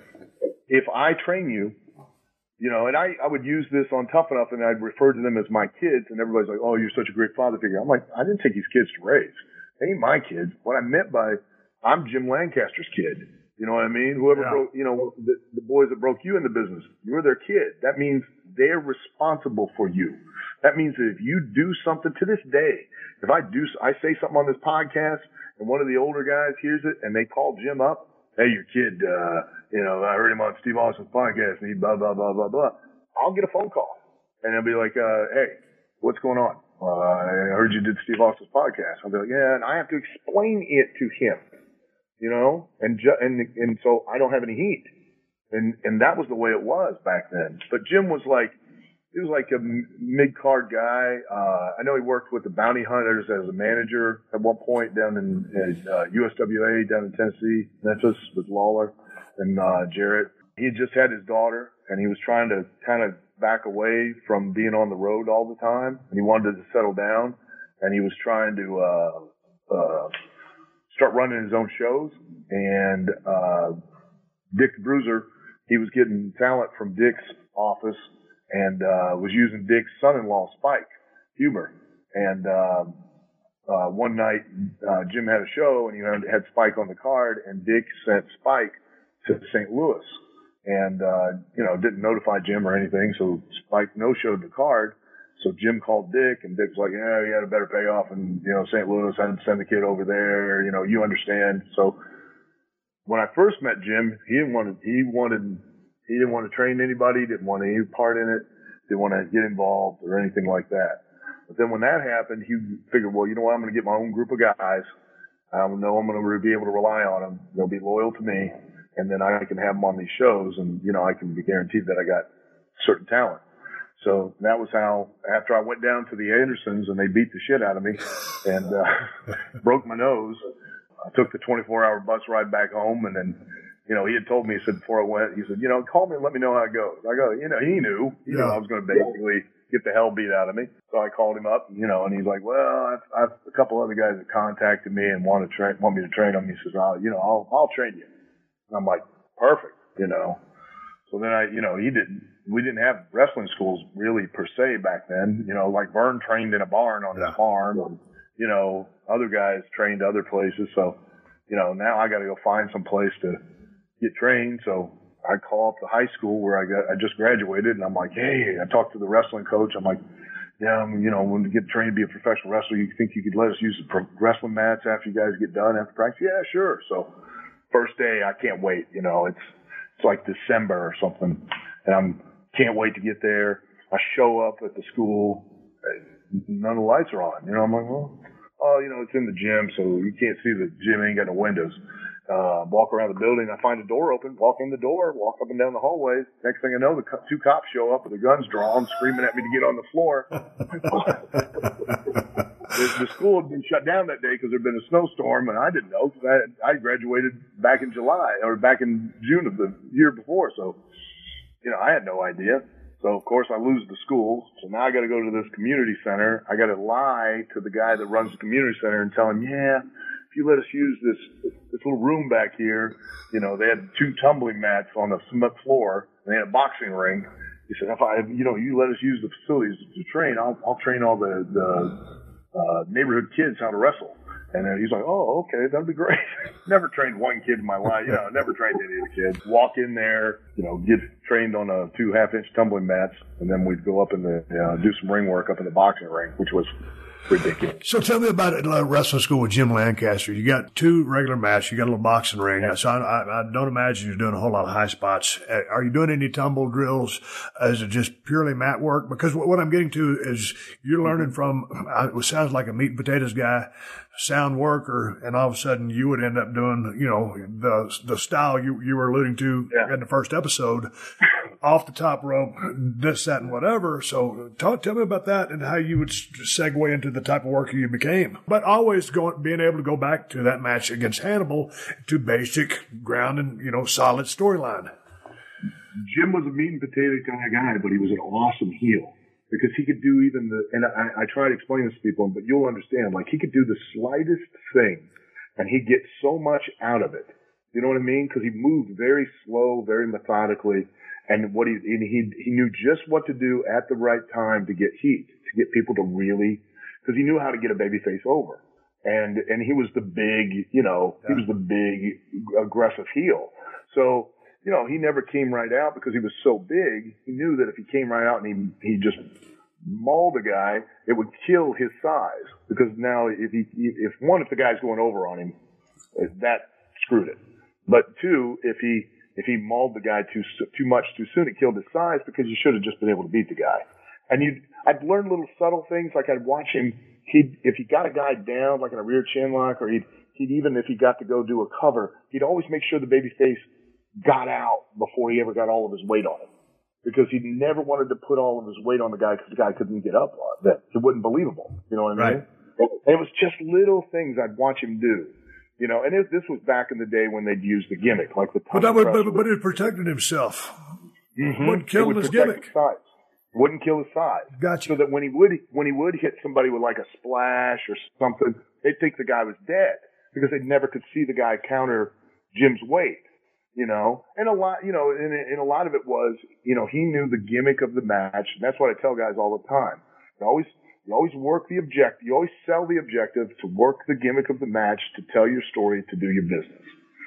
[SPEAKER 9] if I train you, you know, and I, I would use this on Tough Enough, and I'd refer to them as my kids, and everybody's like, oh, you're such a great father figure. I'm like, I didn't take these kids to raise. They ain't my kids. What I meant by, I'm Jim Lancaster's kid. You know what I mean? Whoever yeah. broke, you know, the, the boys that broke you in the business, you're their kid. That means they're responsible for you. That means that if you do something to this day, if I do, I say something on this podcast and one of the older guys hears it and they call Jim up, hey, your kid, uh, you know, I heard him on Steve Austin's podcast and he blah, blah, blah, blah, blah. I'll get a phone call and they'll be like, uh, hey, what's going on? Uh, I heard you did Steve Austin's podcast. I'll be like, yeah, and I have to explain it to him. You know, and, ju- and, and so I don't have any heat. And, and that was the way it was back then. But Jim was like, he was like a mid-card guy. Uh, I know he worked with the Bounty Hunters as a manager at one point down in, in uh, U S W A down in Tennessee, Memphis with Lawler and, uh, Jarrett. He had just had his daughter and he was trying to kind of back away from being on the road all the time. And he wanted to settle down and he was trying to, uh, uh, start running his own shows. And uh Dick the Bruiser, he was getting talent from Dick's office and uh was using Dick's son-in-law, Spike Huber. And uh, uh one night uh Jim had a show and he had Spike on the card, and Dick sent Spike to Saint Louis and uh you know didn't notify Jim or anything, so Spike no-showed the card. So Jim called Dick, and Dick's like, yeah, he had a better payoff, and, you know, Saint Louis had to send the kid over there, you know, you understand. So when I first met Jim, he didn't want to, he wanted, he didn't want to train anybody, didn't want any part in it, didn't want to get involved or anything like that. But then when that happened, he figured, well, you know what, I'm going to get my own group of guys. I know I'm going to be able to rely on them. They'll be loyal to me, and then I can have them on these shows, and, you know, I can be guaranteed that I got certain talent. So that was how, after I went down to the Andersons and they beat the shit out of me and uh, broke my nose, I took the twenty-four hour bus ride back home. And then, you know, he had told me, he said, before I went, he said, you know, call me and let me know how it goes. I go, you know, he knew, you yeah. know, I was going to basically get the hell beat out of me. So I called him up, you know, and he's like, well, I've, I've a couple other guys that contacted me and want to train, want me to train them. He says, oh, you know, I'll, I'll train you. And I'm like, perfect, you know. So then I, you know, he didn't, we didn't have wrestling schools really per se back then. You know, like Vern trained in a barn on yeah. his farm. And, you know, other guys trained other places. So, you know, now I got to go find some place to get trained. So I call up the high school where I got, I just graduated, and I'm like, hey, I talked to the wrestling coach. I'm like, yeah, I'm, you know, when you get trained to be a professional wrestler, you think you could let us use the pro- wrestling mats after you guys get done after practice? Yeah, sure. So first day, I can't wait. You know, it's, it's like December or something, and I'm can't wait to get there. I show up at the school, none of the lights are on. You know, I'm like, well, oh, you know, it's in the gym, so you can't see the gym, ain't got no windows. Uh, walk around the building, I find a door open, walk in the door, walk up and down the hallways. Next thing I know, the co- two cops show up with their guns drawn, screaming at me to get on the floor. the, the school had been shut down that day because there had been a snowstorm, and I didn't know because I, I graduated back in July or back in June of the year before. So, you know, I had no idea. So, of course, I lose the school. So now I got to go to this community center. I got to lie to the guy that runs the community center and tell him, yeah, if you let us use this this little room back here, you know, they had two tumbling mats on the cement floor, and they had a boxing ring. He said, if I, you know, you let us use the facilities to train, I'll, I'll train all the, the uh, neighborhood kids how to wrestle. And then he's like, oh, okay, that'd be great. Never trained one kid in my life, you know, never trained any of the kids. Walk in there, you know, get trained on a two half inch tumbling mats, and then we'd go up in the, you know, do some ring work up in the boxing ring, which was ridiculous.
[SPEAKER 5] So tell me about it, uh, wrestling school with Jim Lancaster. You got two regular matches. You got a little boxing ring. Yeah. So I, I, I don't imagine you're doing a whole lot of high spots. Uh, are you doing any tumble drills? Is it just purely mat work? Because what, what I'm getting to is you're learning from, uh, it sounds like a meat and potatoes guy, sound worker, and all of a sudden you would end up doing, you know, the the style you, you were alluding to yeah. in the first episode, off the top rope, this, that, and whatever. So talk, tell me about that and how you would segue into the type of worker you became. But always going, being able to go back to that match against Hannibal to basic ground and, you know, solid storyline.
[SPEAKER 9] Jim was a meat and potato kind of guy, but he was an awesome heel. Because he could do even the, and I, I try to explain this to people, but you'll understand, like he could do the slightest thing and he'd get so much out of it. You know what I mean? Because he moved very slow, very methodically, and what he, and he, he knew just what to do at the right time to get heat, to get people to really, because he knew how to get a babyface over. And, and he was the big, you know, yeah. he was the big aggressive heel. So, you know, he never came right out because he was so big. He knew that if he came right out and he, he just mauled a guy, it would kill his size. Because now, if he, if one, if the guy's going over on him, that screwed it. But two, if he, if he mauled the guy too, too much too soon, it killed his size because you should have just been able to beat the guy. And you, I'd learn little subtle things, like I'd watch him. He'd, if he got a guy down, like in a rear chin lock, or he'd, he'd even if he got to go do a cover, he'd always make sure the baby face got out before he ever got all of his weight on him, because he never wanted to put all of his weight on the guy because the guy couldn't get up on that. It wasn't believable. You know what I mean? Right. And it was just little things I'd watch him do. You know, and it, this was back in the day when they'd use the gimmick, like the.
[SPEAKER 5] But that would, but, but it protected himself.
[SPEAKER 9] Mm-hmm.
[SPEAKER 5] Wouldn't kill
[SPEAKER 9] would
[SPEAKER 5] his gimmick.
[SPEAKER 9] His size. Wouldn't kill his size.
[SPEAKER 5] Gotcha.
[SPEAKER 9] So that when he would when he would hit somebody with like a splash or something, they'd think the guy was dead because they never could see the guy counter Jim's weight. You know, and a lot, you know, and, and a lot of it was, you know, he knew the gimmick of the match. And that's what I tell guys all the time. You always, you always work the objective. You always sell the objective to work the gimmick of the match, to tell your story, to do your business.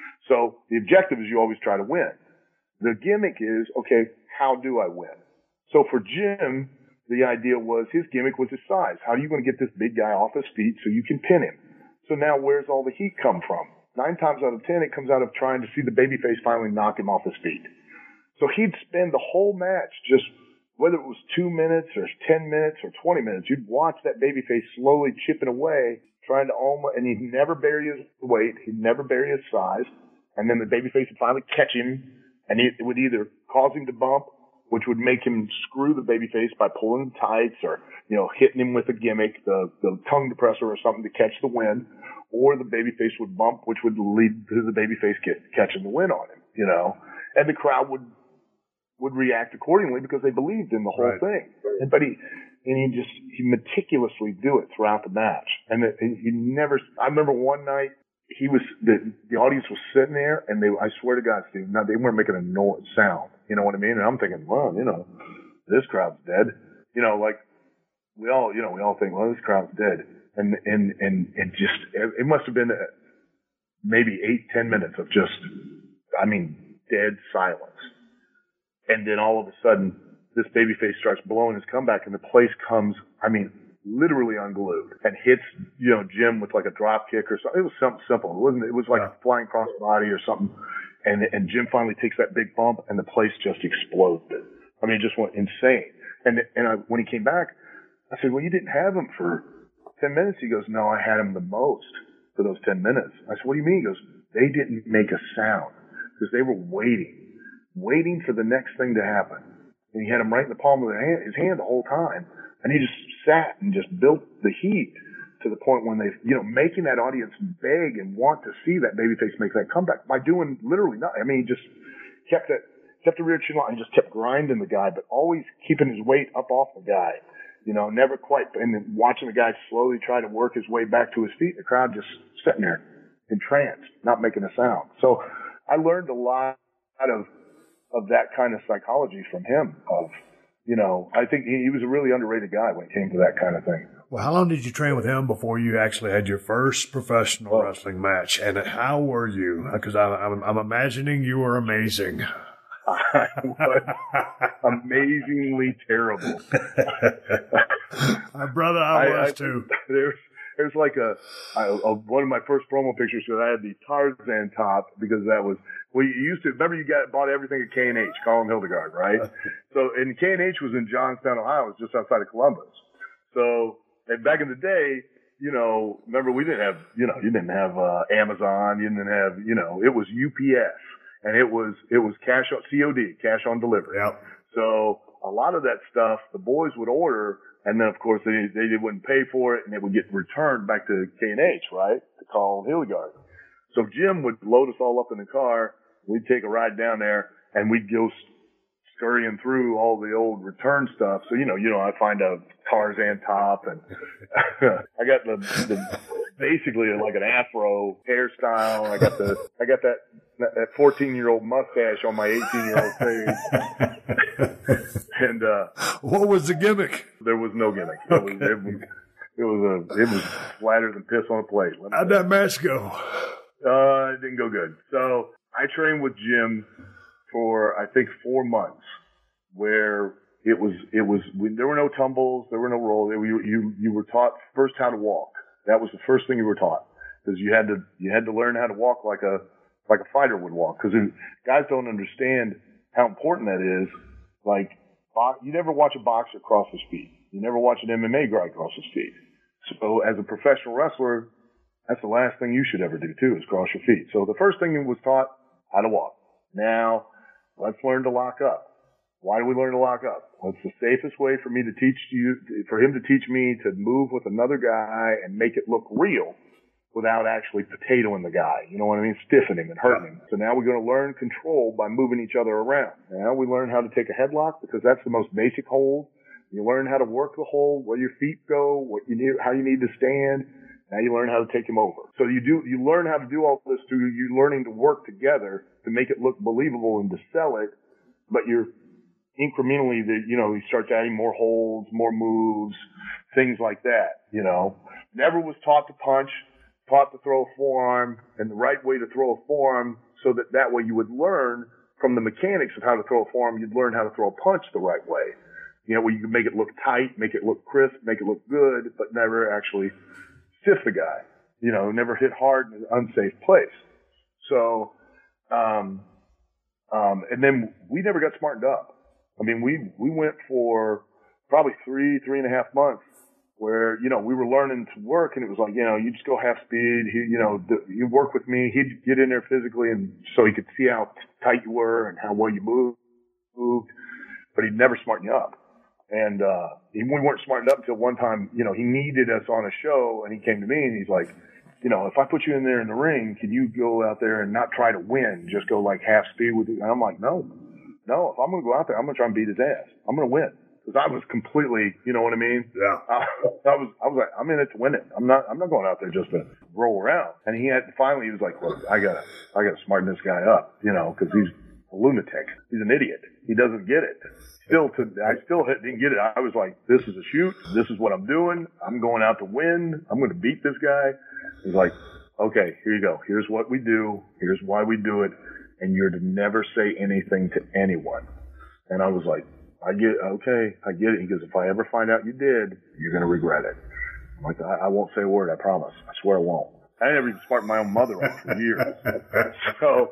[SPEAKER 9] So the objective is you always try to win. The gimmick is, okay, how do I win? So for Jim, the idea was his gimmick was his size. How are you going to get this big guy off his feet so you can pin him? So now where's all the heat come from? Nine times out of ten, it comes out of trying to see the babyface finally knock him off his feet. So he'd spend the whole match just, whether it was two minutes or ten minutes or twenty minutes, you'd watch that babyface slowly chipping away, trying to almost, and he'd never bury his weight, he'd never bury his size, and then the babyface would finally catch him, and it would either cause him to bump, which would make him screw the babyface by pulling tights or, you know, hitting him with a gimmick, the, the tongue depressor or something to catch the win, or the babyface would bump, which would lead to the babyface catching the win on him, you know, and the crowd would would react accordingly because they believed in the whole right. thing. And, but he and he just he meticulously do it throughout the match, and, it, and he never. I remember one night he was the the audience was sitting there, and they I swear to God, Steve, now they weren't making a noise sound. You know what I mean? And I'm thinking, well, you know, this crowd's dead. You know, like we all, you know, we all think, well, this crowd's dead. And, and, and, and just, it must have been maybe eight, ten minutes of just, I mean, dead silence. And then all of a sudden, this babyface starts blowing his comeback and the place comes, I mean, literally unglued and hits, you know, Jim with like a drop kick or something. It was something simple. It wasn't, it was like yeah. a flying crossbody or something. And, and Jim finally takes that big bump and the place just exploded. I mean, it just went insane. And, and I, when he came back, I said, well, you didn't have him for ten minutes. He goes, no, I had him the most for those ten minutes. I said, what do you mean? He goes, they didn't make a sound because they were waiting, waiting for the next thing to happen. And he had him right in the palm of his hand, his hand the whole time. And he just sat and just built the heat to the point when they, you know, making that audience beg and want to see that babyface make that comeback by doing literally nothing. I mean, he just kept it, kept the rear chin line and just kept grinding the guy, but always keeping his weight up off the guy. You know, never quite, and then watching the guy slowly try to work his way back to his feet, the crowd just sitting there entranced, not making a sound. So I learned a lot of, of that kind of psychology from him of, you know, I think he, he was a really underrated guy when it came to that kind of thing.
[SPEAKER 5] Well, how long did you train with him before you actually had your first professional oh. wrestling match? And how were you? Because I'm, I'm imagining you were amazing.
[SPEAKER 9] I was amazingly terrible.
[SPEAKER 5] Uh, brother, I, I was
[SPEAKER 9] I,
[SPEAKER 5] too.
[SPEAKER 9] There's, there's like a, I, a, one of my first promo pictures that I had the Tarzan top because that was, well, you used to, remember you got, bought everything at K and H, Colin Hildegard, right? So, and K and H was in Johnstown, Ohio. It was just outside of Columbus. So, and back in the day, you know, remember we didn't have, you know, you didn't have, uh, Amazon, you didn't have, you know, it was U P S and it was, it was cash on, C O D, cash on delivery.
[SPEAKER 5] Yep. So
[SPEAKER 9] a lot of that stuff, the boys would order, and then of course they, they wouldn't pay for it and it would get returned back to K and H, right? To Colin Hildegard. So Jim would load us all up in the car. We'd take a ride down there and we'd go scurrying through all the old return stuff. So, you know, you know, I find a Tarzan top and I got the, the basically like an afro hairstyle. I got the, I got that, that fourteen year old mustache on my eighteen year old face. And, uh,
[SPEAKER 5] what was the gimmick?
[SPEAKER 9] There was no gimmick. It was, it was, it was a, it was flatter than piss on a plate.
[SPEAKER 5] How'd that match go?
[SPEAKER 9] Uh, it didn't go good. So I trained with Jim for, I think, four months where it was, it was, we, there were no tumbles, there were no rolls. You, you, you were taught first how to walk. That was the first thing you were taught because you had to, you had to learn how to walk like a, like a fighter would walk. Cause guys don't understand how important that is. Like, you never watch a boxer cross his feet. You never watch an M M A guy cross his feet. So as a professional wrestler, that's the last thing you should ever do too, is cross your feet. So the first thing was taught how to walk. Now, let's learn to lock up. Why do we learn to lock up? Well, it's the safest way for me to teach you, for him to teach me to move with another guy and make it look real without actually potatoing the guy. You know what I mean? Stiffening and hurting him. So now we're going to learn control by moving each other around. Now we learn how to take a headlock because that's the most basic hold. You learn how to work the hold, where your feet go, what you need, how you need to stand. Now you learn how to take him over. So you do, you learn how to do all this through you learning to work together to make it look believable and to sell it. But you're incrementally, the, you know, he starts adding more holds, more moves, things like that, you know. Never was taught to punch, taught to throw a forearm and the right way to throw a forearm so that that way you would learn from the mechanics of how to throw a forearm, you'd learn how to throw a punch the right way. You know, where you can make it look tight, make it look crisp, make it look good, but never actually stiff the guy, you know, never hit hard in an unsafe place. So, um, um, and then we never got smartened up. I mean, we, we went for probably three, three and a half months where, you know, we were learning to work and it was like, you know, you just go half speed, he, you know, you work with me, he'd get in there physically and so he could see how tight you were and how well you moved, moved, but he'd never smarten you up. And, uh, we weren't smartened up until one time, you know, he needed us on a show and he came to me and he's like, you know, if I put you in there in the ring, can you go out there and not try to win, just go like half speed with it? And I'm like, no, no, if I'm going to go out there, I'm going to try and beat his ass. I'm going to win. Cause I was completely, you know what I mean?
[SPEAKER 5] Yeah.
[SPEAKER 9] I, I was, I was like, I'm in it to win it. I'm not, I'm not going out there just to roll around. And he had, finally he was like, look, I gotta, I gotta smarten this guy up, you know, cause he's a lunatic. He's an idiot. He doesn't get it. Still to, I still didn't get it. I was like, this is a shoot. This is what I'm doing. I'm going out to win. I'm going to beat this guy. He's like, okay, here you go. Here's what we do. Here's why we do it. And you're to never say anything to anyone. And I was like, I get, okay, I get it. He goes, if I ever find out you did, you're going to regret it. I'm like, I, I won't say a word. I promise. I swear I won't. I never even smartened my own mother up for years. So,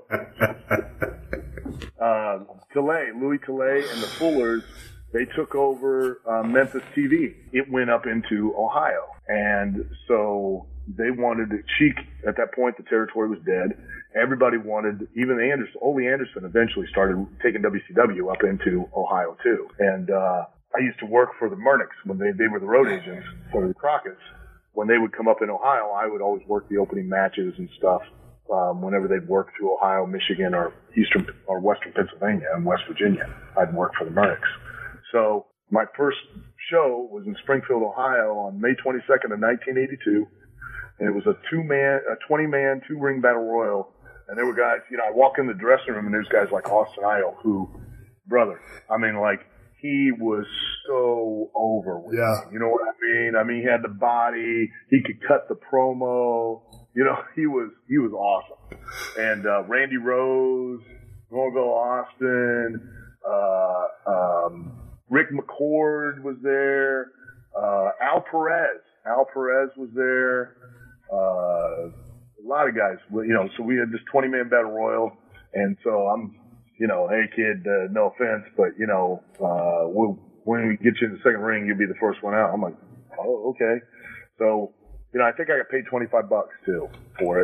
[SPEAKER 9] uh, Tilley, Louis Tilley and the Fullers, they took over uh, Memphis T V. It went up into Ohio. And so they wanted to, Cheek, at that point, the territory was dead. Everybody wanted, even Anderson, Ole Anderson eventually started taking W C W up into Ohio too. And, uh, I used to work for the Murniks when they, they were the road agents for the Crockett's. When they would come up in Ohio, I would always work the opening matches and stuff, um, whenever they'd work through Ohio, Michigan, or Eastern, or Western Pennsylvania and West Virginia. I'd work for the Murniks. So my first show was in Springfield, Ohio on May twenty-second of nineteen eighty-two. And it was a two man, a twenty man, two ring battle royal. And there were guys, you know, I walk in the dressing room and there's guys like Austin Idol who, brother, I mean, like, he was so over with
[SPEAKER 5] yeah.
[SPEAKER 9] me. You know what I mean? I mean, he had the body. He could cut the promo. You know, he was, he was awesome. And, uh, Randy Rose, Norville Austin, uh, um, Rick McCord was there. Uh, Al Perez. Al Perez was there. Uh, a lot of guys, you know, so we had this twenty man battle royal. And so I'm, you know, hey kid, uh, no offense, but you know, uh, we'll, when we get you in the second ring, you'll be the first one out. I'm like, oh, okay. So, you know, I think I got paid twenty-five bucks too for it.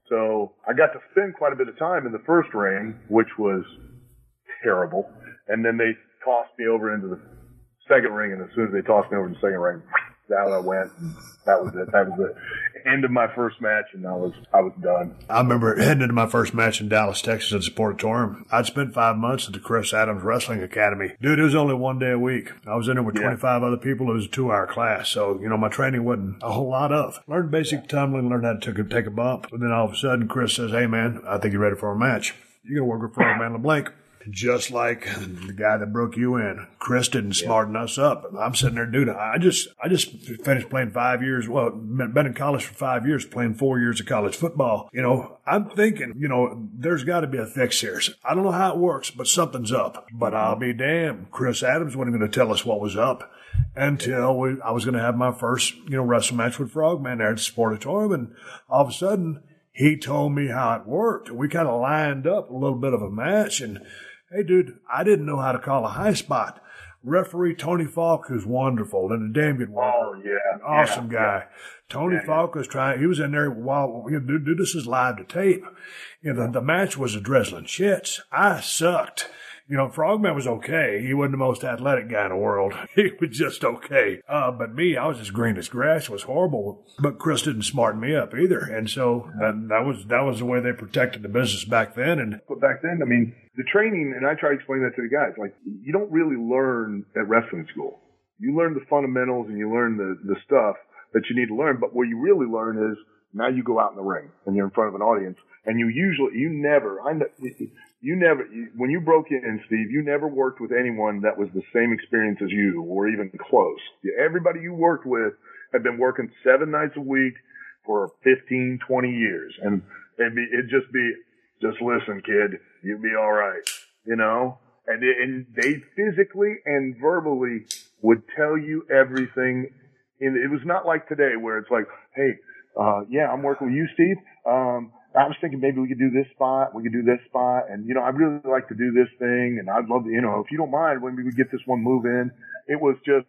[SPEAKER 9] So I got to spend quite a bit of time in the first ring, which was terrible. And then they tossed me over into the second ring. And as soon as they tossed me over to the second ring, down I went. And that was it. That was the end of my first match. And I was, I was done.
[SPEAKER 5] I remember heading into my first match in Dallas, Texas at the Sportatorium. I'd spent five months at the Chris Adams Wrestling Academy. Dude, it was only one day a week. I was in there with yeah. twenty-five other people. It was a two hour class. So, you know, my training wasn't a whole lot of. Learned basic tumbling, learned how to take a, take a bump. And then all of a sudden, Chris says, hey man, I think you're ready for a match. You're going to work with Frogman LeBlanc. Just like the guy that broke you in. Chris didn't smarten yeah. us up. I'm sitting there, dude, I just I just finished playing five years. Well, been in college for five years, playing four years of college football. You know, I'm thinking, you know, there's got to be a fix here. I don't know how it works, but something's up. But I'll be damned. Chris Adams wasn't going to tell us what was up until we, I was going to have my first, you know, wrestle match with Frogman there at the Sportatorium. And all of a sudden, he told me how it worked. We kind of lined up a little bit of a match. And hey, dude, I didn't know how to call a high spot. Referee Tony Falk is wonderful and a damn good worker.
[SPEAKER 9] Oh, yeah.
[SPEAKER 5] An awesome
[SPEAKER 9] yeah,
[SPEAKER 5] guy.
[SPEAKER 9] Yeah.
[SPEAKER 5] Tony
[SPEAKER 9] yeah,
[SPEAKER 5] Falk
[SPEAKER 9] yeah.
[SPEAKER 5] was trying, he was in there while, you know, dude, dude, this is live to tape. You know, the, the match was a drizzling shits. I sucked. You know, Frogman was okay. He wasn't the most athletic guy in the world. He was just okay. Uh, but me, I was as green as grass. It was horrible. But Chris didn't smarten me up either. And so that, that was that was the way they protected the business back then. And
[SPEAKER 9] But back then, I mean, the training, and I try to explain that to the guys, like, you don't really learn at wrestling school. You learn the fundamentals and you learn the, the stuff that you need to learn. But what you really learn is now you go out in the ring and you're in front of an audience. And you usually, you never, I know, you never, you, when you broke in, Steve, you never worked with anyone that was the same experience as you or even close. Everybody you worked with had been working seven nights a week for fifteen, twenty years. And it'd, be, it'd just be, just listen, kid, you'll be all right, you know? And, it, and they physically and verbally would tell you everything. And it was not like today where it's like, hey, uh, yeah, I'm working with you, Steve. Um, I was thinking maybe we could do this spot, we could do this spot, and, you know, I'd really like to do this thing, and I'd love to, you know, if you don't mind, when we would get this one move in. It was just,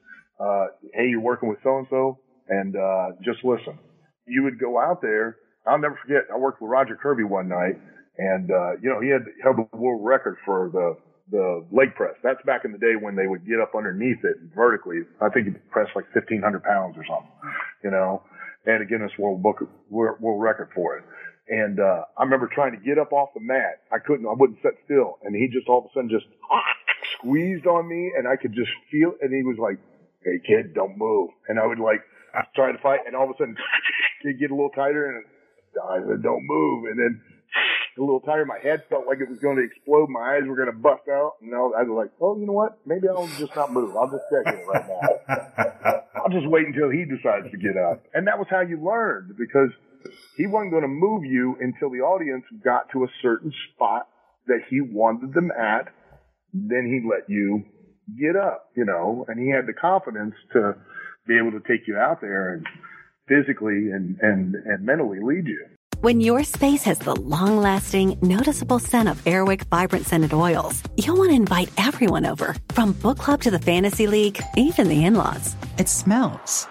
[SPEAKER 9] uh, hey, you're working with so-and-so, and uh, just listen. You would go out there. I'll never forget, I worked with Roger Kirby one night, and, uh, you know, he had held the world record for the the leg press. That's back in the day when they would get up underneath it vertically. I think he pressed like fifteen hundred pounds or something, you know, and a Guinness World Book World Record for it. And, uh, I remember trying to get up off the mat. I couldn't, I wouldn't sit still. And he just all of a sudden just squeezed on me and I could just feel, and he was like, hey kid, don't move. And I would like try to fight and all of a sudden he'd get a little tighter and I said, don't move. And then a little tighter, my head felt like it was going to explode. My eyes were going to bust out. And I was like, oh, you know what? Maybe I'll just not move. I'll just stay here right now. I'll just wait until he decides to get up. And that was how you learned, because he wasn't going to move you until the audience got to a certain spot that he wanted them at. Then he'd let you get up, you know, and he had the confidence to be able to take you out there and physically and, and, and mentally lead you.
[SPEAKER 10] When your space has the long-lasting, noticeable scent of Airwick Vibrant Scented Oils, you'll want to invite everyone over, from book club to the fantasy league, even the in-laws.
[SPEAKER 11] It smells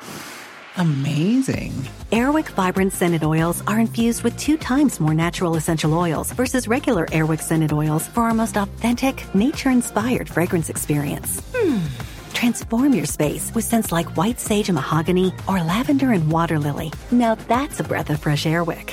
[SPEAKER 11] amazing.
[SPEAKER 10] Airwick Vibrant Scented Oils are infused with two times more natural essential oils versus regular Airwick Scented Oils for our most authentic, nature-inspired fragrance experience. Hmm. Transform your space with scents like white sage and mahogany or lavender and water lily. Now that's a breath of fresh Airwick.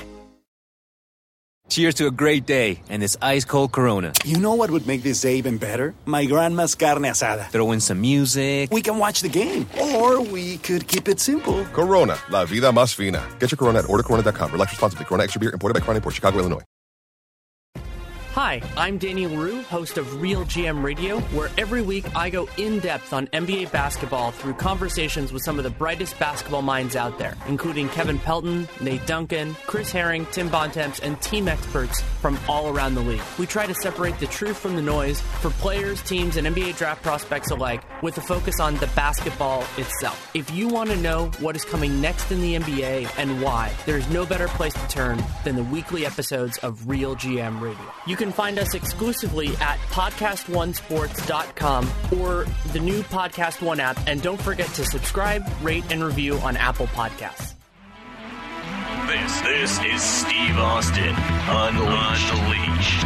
[SPEAKER 12] Cheers to a great day and this ice-cold Corona.
[SPEAKER 13] You know what would make this day even better? My grandma's carne asada.
[SPEAKER 12] Throw in some music.
[SPEAKER 13] We can watch the game. Or we could keep it simple.
[SPEAKER 14] Corona, la vida más fina. Get your Corona at order corona dot com. Relax responsibly. Corona Extra Beer, imported by Crown Imports, Chicago, Illinois. Hi, I'm Danny LaRue, host of Real G M Radio, where every week I go in-depth on N B A basketball through conversations with some of the brightest basketball minds out there, including Kevin Pelton, Nate Duncan, Chris Herring, Tim Bontemps, and team experts from all around the league. We try to separate the truth from the noise for players, teams, and N B A draft prospects alike with a focus on the basketball itself. If you want to know what is coming next in the N B A and why, there is no better place to turn than the weekly episodes of Real G M Radio. You can find us exclusively at podcast one sports dot com or the new Podcast One app, and don't forget to subscribe, rate, and review on Apple Podcasts.
[SPEAKER 7] This, this is Steve Austin, Unleashed. Unleashed.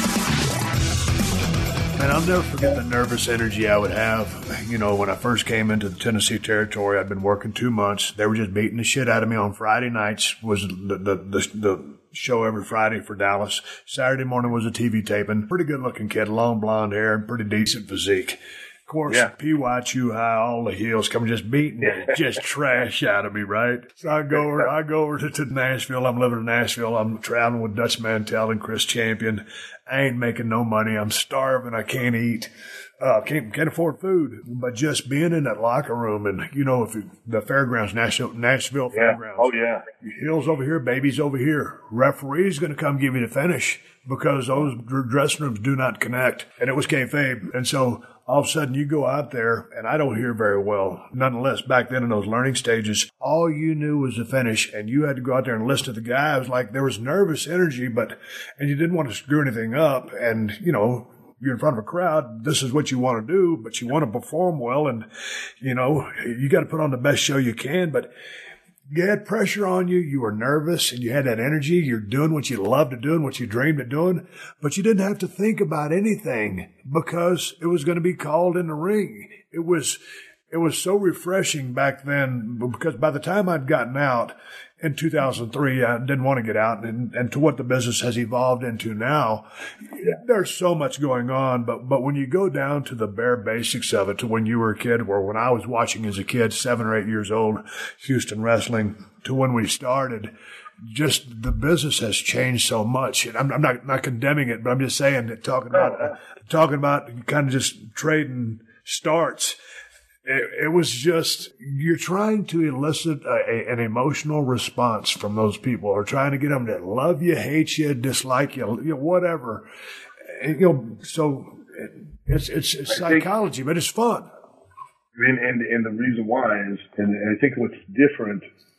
[SPEAKER 5] Man, I'll never forget the nervous energy I would have. You know, when I first came into the Tennessee territory, I'd been working two months. They were just beating the shit out of me on Friday nights. Was the the the, the show every Friday for Dallas. Saturday morning was a T V taping. Pretty good looking kid, long blonde hair, pretty decent physique. Of course, yeah. P Y Chew High, all the heels come just beating me, just trash out of me, right? So I go over, I go over to, to Nashville. I'm living in Nashville. I'm traveling with Dutch Mantel and Chris Champion. I ain't making no money. I'm starving. I can't eat. Uh, can't, can't afford food. But just being in that locker room and, you know, if you, the fairgrounds, Nashville, Nashville
[SPEAKER 9] yeah.
[SPEAKER 5] fairgrounds.
[SPEAKER 9] Oh, yeah.
[SPEAKER 5] Heels over here, babies over here. Referee's going to come give you the finish because those dressing rooms do not connect. And it was kayfabe. And so all of a sudden you go out there, and I don't hear very well. Nonetheless, back then in those learning stages, all you knew was the finish, and you had to go out there and listen to the guy. It was like there was nervous energy, but and you didn't want to screw anything up. And, you know, you're in front of a crowd. This is what you want to do, but you want to perform well, and, you know, you got to put on the best show you can. But you had pressure on you. You were nervous, and you had that energy. You're doing what you love to do and what you dreamed of doing, but you didn't have to think about anything because it was going to be called in the ring. It was, it was so refreshing back then because by the time I'd gotten out in two thousand three, I didn't want to get out, and, and to what the business has evolved into now, there's so much going on. But but when you go down to the bare basics of it, to when you were a kid, or when I was watching as a kid, seven or eight years old, Houston wrestling, to when we started, just the business has changed so much. And I'm, I'm not not condemning it, but I'm just saying that talking about uh, talking about kind of just trading starts. It, it was just, you're trying to elicit a, a, an emotional response from those people, or trying to get them to love you, hate you, dislike you, you know, whatever. And, you know, so it's it's, it's psychology, but it's fun.
[SPEAKER 9] And, and and the reason why is, and I think what's different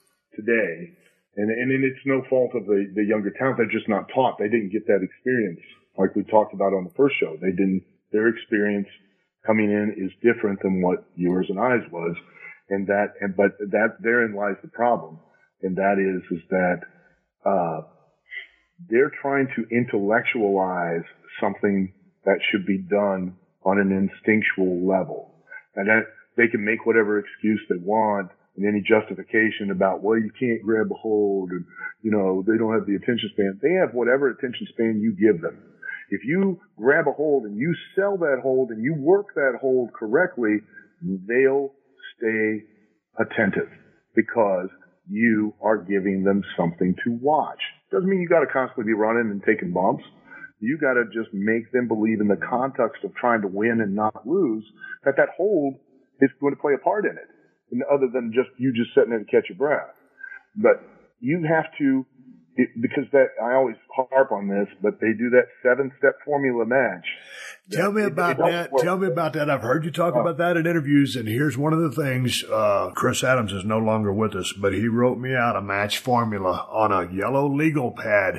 [SPEAKER 9] today, and and it's no fault of the the younger talent, they're just not taught. They didn't get that experience like we talked about on the first show. They didn't. Their experience coming in is different than what yours and I's was, and that, and but that therein lies the problem, and that is is that uh, they're trying to intellectualize something that should be done on an instinctual level, and that they can make whatever excuse they want and any justification about, well, you can't grab a hold, and you know they don't have the attention span. They have whatever attention span you give them. If you grab a hold and you sell that hold and you work that hold correctly, they'll stay attentive because you are giving them something to watch. Doesn't mean you got to constantly be running and taking bumps. You got to just make them believe in the context of trying to win and not lose that that hold is going to play a part in it, and other than just you just sitting there to catch your breath. But you have to. It, because that I always harp on this, but they do that seven-step formula match.
[SPEAKER 5] Tell me about that. Tell me about that. I've heard you talk
[SPEAKER 9] oh.
[SPEAKER 5] about that in interviews, and here's one of the things. Uh, Chris Adams is no longer with us, but he wrote me out a match formula on a yellow legal pad.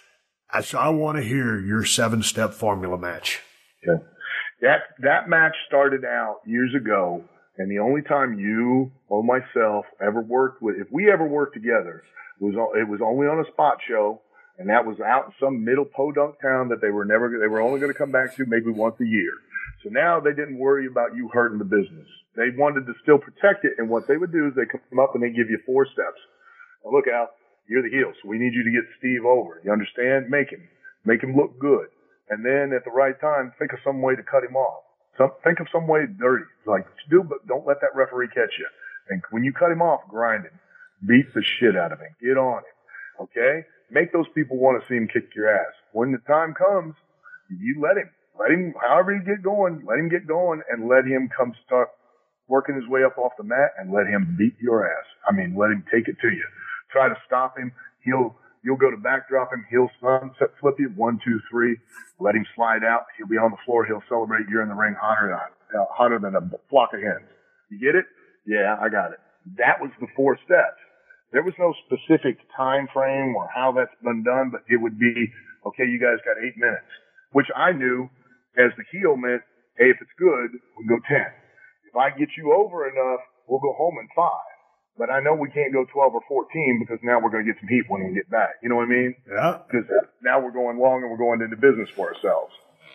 [SPEAKER 5] I, so I want to hear your seven-step formula match.
[SPEAKER 9] Okay. That that match started out years ago, and the only time you or myself ever worked with, if we ever worked together, was it was only on a spot show, and that was out in some middle podunk town that they were never they were only going to come back to maybe once a year. So now they didn't worry about you hurting the business. They wanted to still protect it, and what they would do is they come up and they give you four steps. Now look, Al, you're the heel, so we need you to get Steve over. You understand? Make him, make him look good, and then at the right time, think of some way to cut him off. Some, think of some way dirty, like do, but don't let that referee catch you. And when you cut him off, grind him. Beat the shit out of him. Get on him. Okay? Make those people want to see him kick your ass. When the time comes, You let him, let him, however you get going, let him get going and let him come start working his way up off the mat and let him beat your ass. I mean, let him take it to you. Try to stop him. He'll, you'll go to backdrop him. He'll sunset flip you. One, two, three. Let him slide out. He'll be on the floor. He'll celebrate. You're in the ring hotter, uh, hotter than a flock of hens. You get it? Yeah, I got it. That was the four steps. There was no specific time frame or how that's been done, but it would be, okay, you guys got eight minutes, which I knew as the heel meant, hey, if it's good, we'll go ten. If I get you over enough, we'll go home in five. But I know we can't go twelve or fourteen because now we're going to get some heat when we get back. You know what I mean?
[SPEAKER 5] Yeah.
[SPEAKER 9] Because now we're going long and we're going into business for ourselves.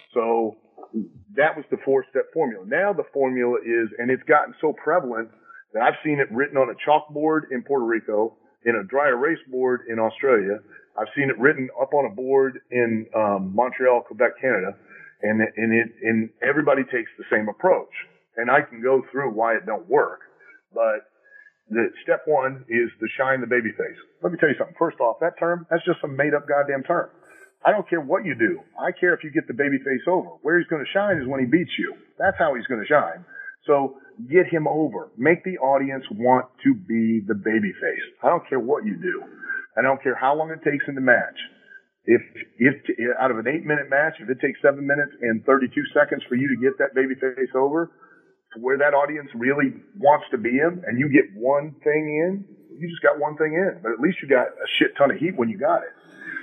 [SPEAKER 9] So that was the four-step formula. Now the formula is, and it's gotten so prevalent that I've seen it written on a chalkboard in Puerto Rico, in a dry erase board in Australia. I've seen it written up on a board in um, Montreal, Quebec, Canada, and and it and everybody takes the same approach. And I can go through why it don't work, but the step one is to shine the baby face. Let me tell you something. First off, that term, that's just some made up goddamn term. I don't care what you do. I care if you get the baby face over. Where he's going to shine is when he beats you. That's how he's going to shine. So get him over. Make the audience want to be the baby face. I don't care what you do. I don't care how long it takes in the match. If, if out of an eight minute match, if it takes seven minutes and thirty-two seconds for you to get that baby face over, where that audience really wants to be him, and you get one thing in, you just got one thing in, but at least you got a shit ton of heat when you got it.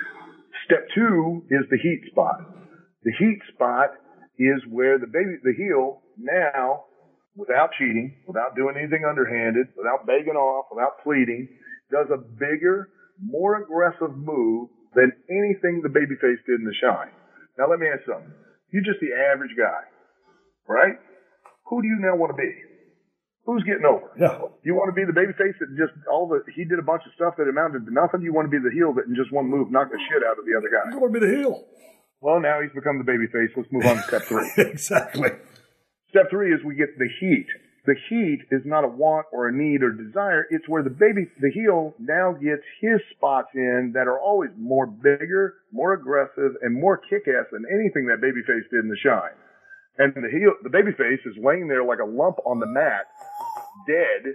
[SPEAKER 9] Step two is the heat spot. The heat spot is where the baby, the heel now, without cheating, without doing anything underhanded, without begging off, without pleading, does a bigger, more aggressive move than anything the babyface did in the shine. Now let me ask you something. You're just the average guy, right? Who do you now want to be? Who's getting over?
[SPEAKER 5] No.
[SPEAKER 9] You want to be the babyface that just all the he did a bunch of stuff that amounted to nothing? You want to be the heel that in just one move knocked the shit out of the other guy?
[SPEAKER 5] You want to be the heel.
[SPEAKER 9] Well, now he's become the babyface. Let's move on to step three.
[SPEAKER 5] Exactly.
[SPEAKER 9] Step three is we get the heat. The heat is not a want or a need or desire. It's where the baby, the heel now gets his spots in that are always more bigger, more aggressive, and more kick-ass than anything that babyface did in the shine. And the heel, the babyface is laying there like a lump on the mat, dead.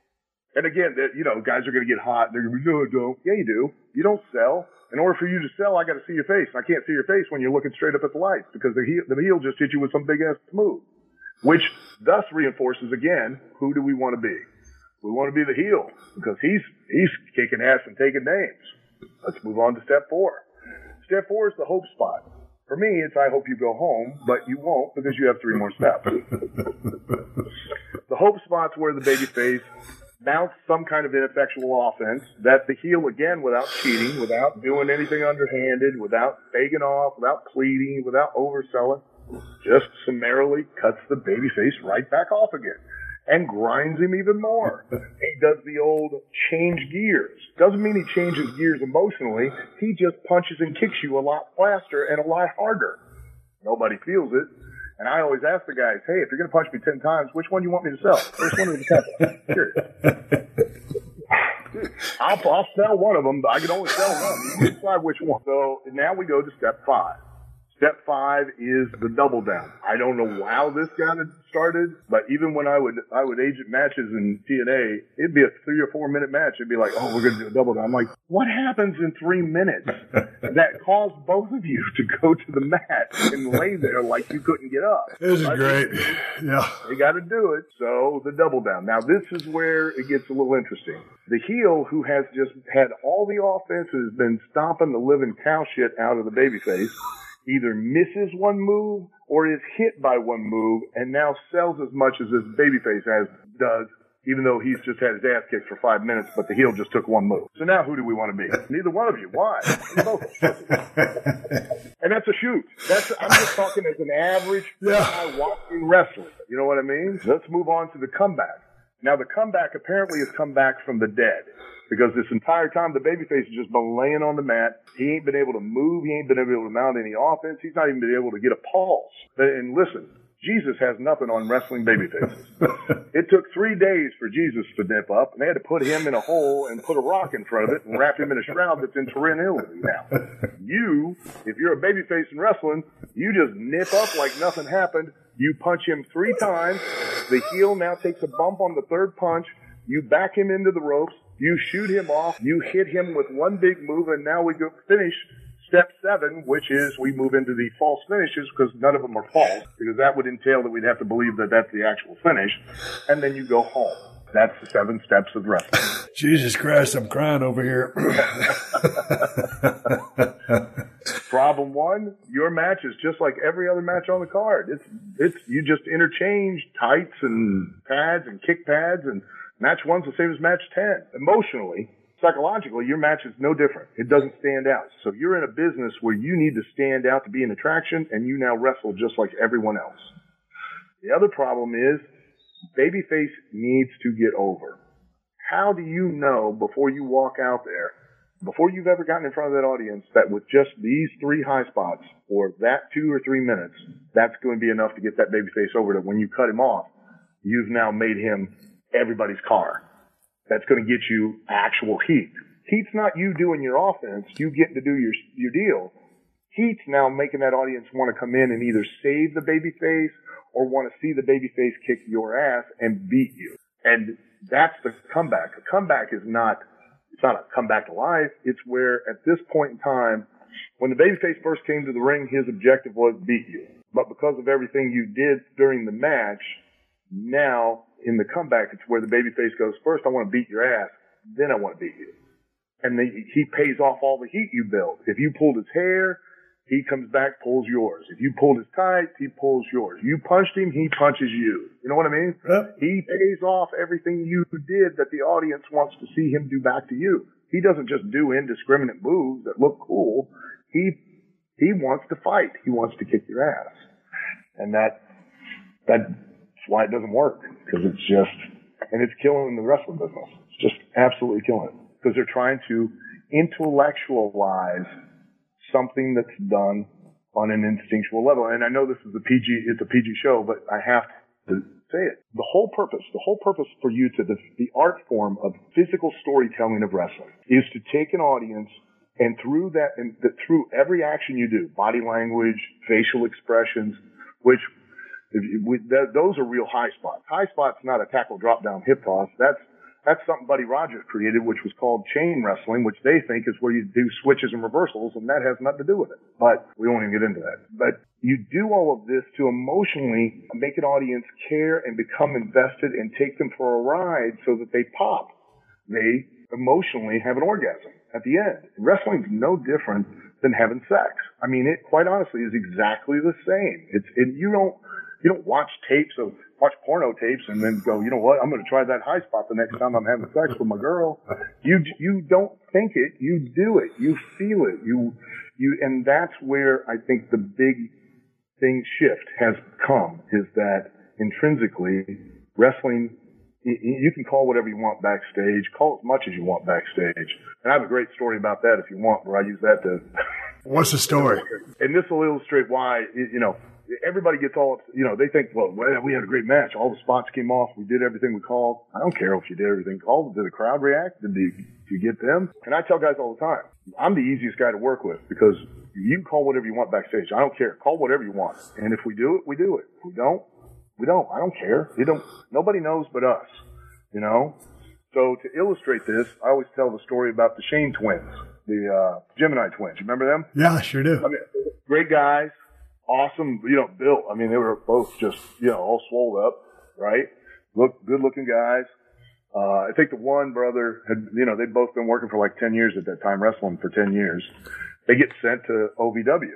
[SPEAKER 9] And again, you know, guys are going to get hot. They're going to be, no, I don't. Yeah, you do. You don't sell. In order for you to sell, I got to see your face. I can't see your face when you're looking straight up at the lights because the heel, the heel just hit you with some big ass move, which thus reinforces again, who do we want to be? We want to be the heel because he's he's kicking ass and taking names. Let's move on to step four. Step four is the hope spot. For me, it's I hope you go home, but you won't because you have three more steps. The hope spot's where the babyface mounts some kind of ineffectual offense that the heel, again, without cheating, without doing anything underhanded, without begging off, without pleading, without overselling, just summarily cuts the babyface right back off again and grinds him even more. He does the old change gears. Doesn't mean he changes gears emotionally. He just punches and kicks you a lot faster and a lot harder. Nobody feels it. And I always ask the guys, hey, if you're going to punch me ten times, which one do you want me to sell? First one or the tenth? Serious. I'll, I'll sell one of them, but I can only sell one. You decide which one. So now we go to step five. Step five is the double down. I don't know how this got started, but even when I would I would agent matches in T N A, it'd be a three or four minute match. It'd be like, oh, we're going to do a double down. I'm like, what happens in three minutes that caused both of you to go to the mat and lay there like you couldn't get up?
[SPEAKER 5] This is
[SPEAKER 9] I
[SPEAKER 5] great.
[SPEAKER 9] Think,
[SPEAKER 5] yeah.
[SPEAKER 9] They got to do it. So the double down. Now this is where it gets a little interesting. The heel who has just had all the offense has been stomping the living cow shit out of the babyface either misses one move or is hit by one move and now sells as much as this babyface has does, even though he's just had his ass kicked for five minutes, but the heel just took one move. So now who do we want to be? Neither one of you. Why? You're both. And that's a shoot. That's I'm just talking as an average
[SPEAKER 5] yeah.
[SPEAKER 9] guy watching wrestling. You know what I mean? Let's move on to the comeback. Now the comeback apparently has come back from the dead. Because this entire time, the babyface has just been laying on the mat. He ain't been able to move. He ain't been able to mount any offense. He's not even been able to get a pulse. And listen, Jesus has nothing on wrestling babyfaces. It took three days for Jesus to nip up, and they had to put him in a hole and put a rock in front of it and wrap him in a shroud that's in Turin, Italy now. You, if you're a babyface in wrestling, you just nip up like nothing happened. You punch him three times. The heel now takes a bump on the third punch. You back him into the ropes. You shoot him off. You hit him with one big move, and now we go finish step seven, which is we move into the false finishes because none of them are false, because that would entail that we'd have to believe that that's the actual finish, and then you go home. That's the seven steps of wrestling.
[SPEAKER 5] Jesus Christ, I'm crying over here.
[SPEAKER 9] Problem one, your match is just like every other match on the card. It's it's you just interchange tights and pads and kick pads, and match one's the same as match ten. Emotionally, psychologically, your match is no different. It doesn't stand out. So you're in a business where you need to stand out to be an attraction, and you now wrestle just like everyone else. The other problem is babyface needs to get over. How do you know before you walk out there, before you've ever gotten in front of that audience, that with just these three high spots or that two or three minutes, that's going to be enough to get that babyface over, that when you cut him off, you've now made him everybody's car. That's going to get you actual heat. Heat's not you doing your offense, you getting to do your your deal. Heat's now making that audience want to come in and either save the babyface or want to see the babyface kick your ass and beat you. And that's the comeback. A comeback is not, it's not a comeback to life. It's where at this point in time, when the babyface first came to the ring, his objective was beat you. But because of everything you did during the match, now in the comeback, it's where the babyface goes, first I want to beat your ass, then I want to beat you. And the, he pays off all the heat you built. If you pulled his hair, he comes back, pulls yours. If you pulled his tights, he pulls yours. You punched him, he punches you. You know what I mean? Yep. He pays off everything you did that the audience wants to see him do back to you. He doesn't just do indiscriminate moves that look cool. He he wants to fight. He wants to kick your ass. And that that's why it doesn't work, because it's just, and it's killing the wrestling business. It's just absolutely killing it, because they're trying to intellectualize something that's done on an instinctual level. And I know this is a P G, it's a P G show, but I have to say it. The whole purpose, the whole purpose for you to, the, the art form of physical storytelling of wrestling is to take an audience and through that, and the, through every action you do, body language, facial expressions, which if you, we, that, those are real high spots. High spots, not a tackle drop down hip toss. That's That's something Buddy Rogers created, which was called chain wrestling, which they think is where you do switches and reversals, and that has nothing to do with it. But we won't even get into that. But you do all of this to emotionally make an audience care and become invested and take them for a ride so that they pop. They emotionally have an orgasm at the end. Wrestling's no different than having sex. I mean, it quite honestly is exactly the same. It's and you don't you don't watch tapes of watch porno tapes and then go, you know what, I'm going to try that high spot the next time I'm having sex with my girl. You you don't think it, you do it, you feel it, you you, and that's where I think the big thing shift has come, is that intrinsically wrestling, you can call whatever you want backstage, call as much as you want backstage. And I have a great story about that if you want, where I use that to.
[SPEAKER 5] What's the story?
[SPEAKER 9] And this will illustrate why, you know, everybody gets all, you know, they think, well, we had a great match. All the spots came off. We did everything we called. I don't care if you did everything called. Did the crowd react? Did, the, did you get them? And I tell guys all the time, I'm the easiest guy to work with, because you can call whatever you want backstage. I don't care. Call whatever you want. And if we do it, we do it. If we don't, we don't. I don't care. You don't. Nobody knows but us, you know? So to illustrate this, I always tell the story about the Shane twins, the uh, Gemini twins. You remember them?
[SPEAKER 5] Yeah, I sure do.
[SPEAKER 9] I mean, great guys. Awesome, you know, built. I mean, they were both just, you know, all swole up, right? Look, good-looking guys. Uh, I think the one brother had, you know, they'd both been working for like ten years at that time, wrestling for ten years. They get sent to O V W.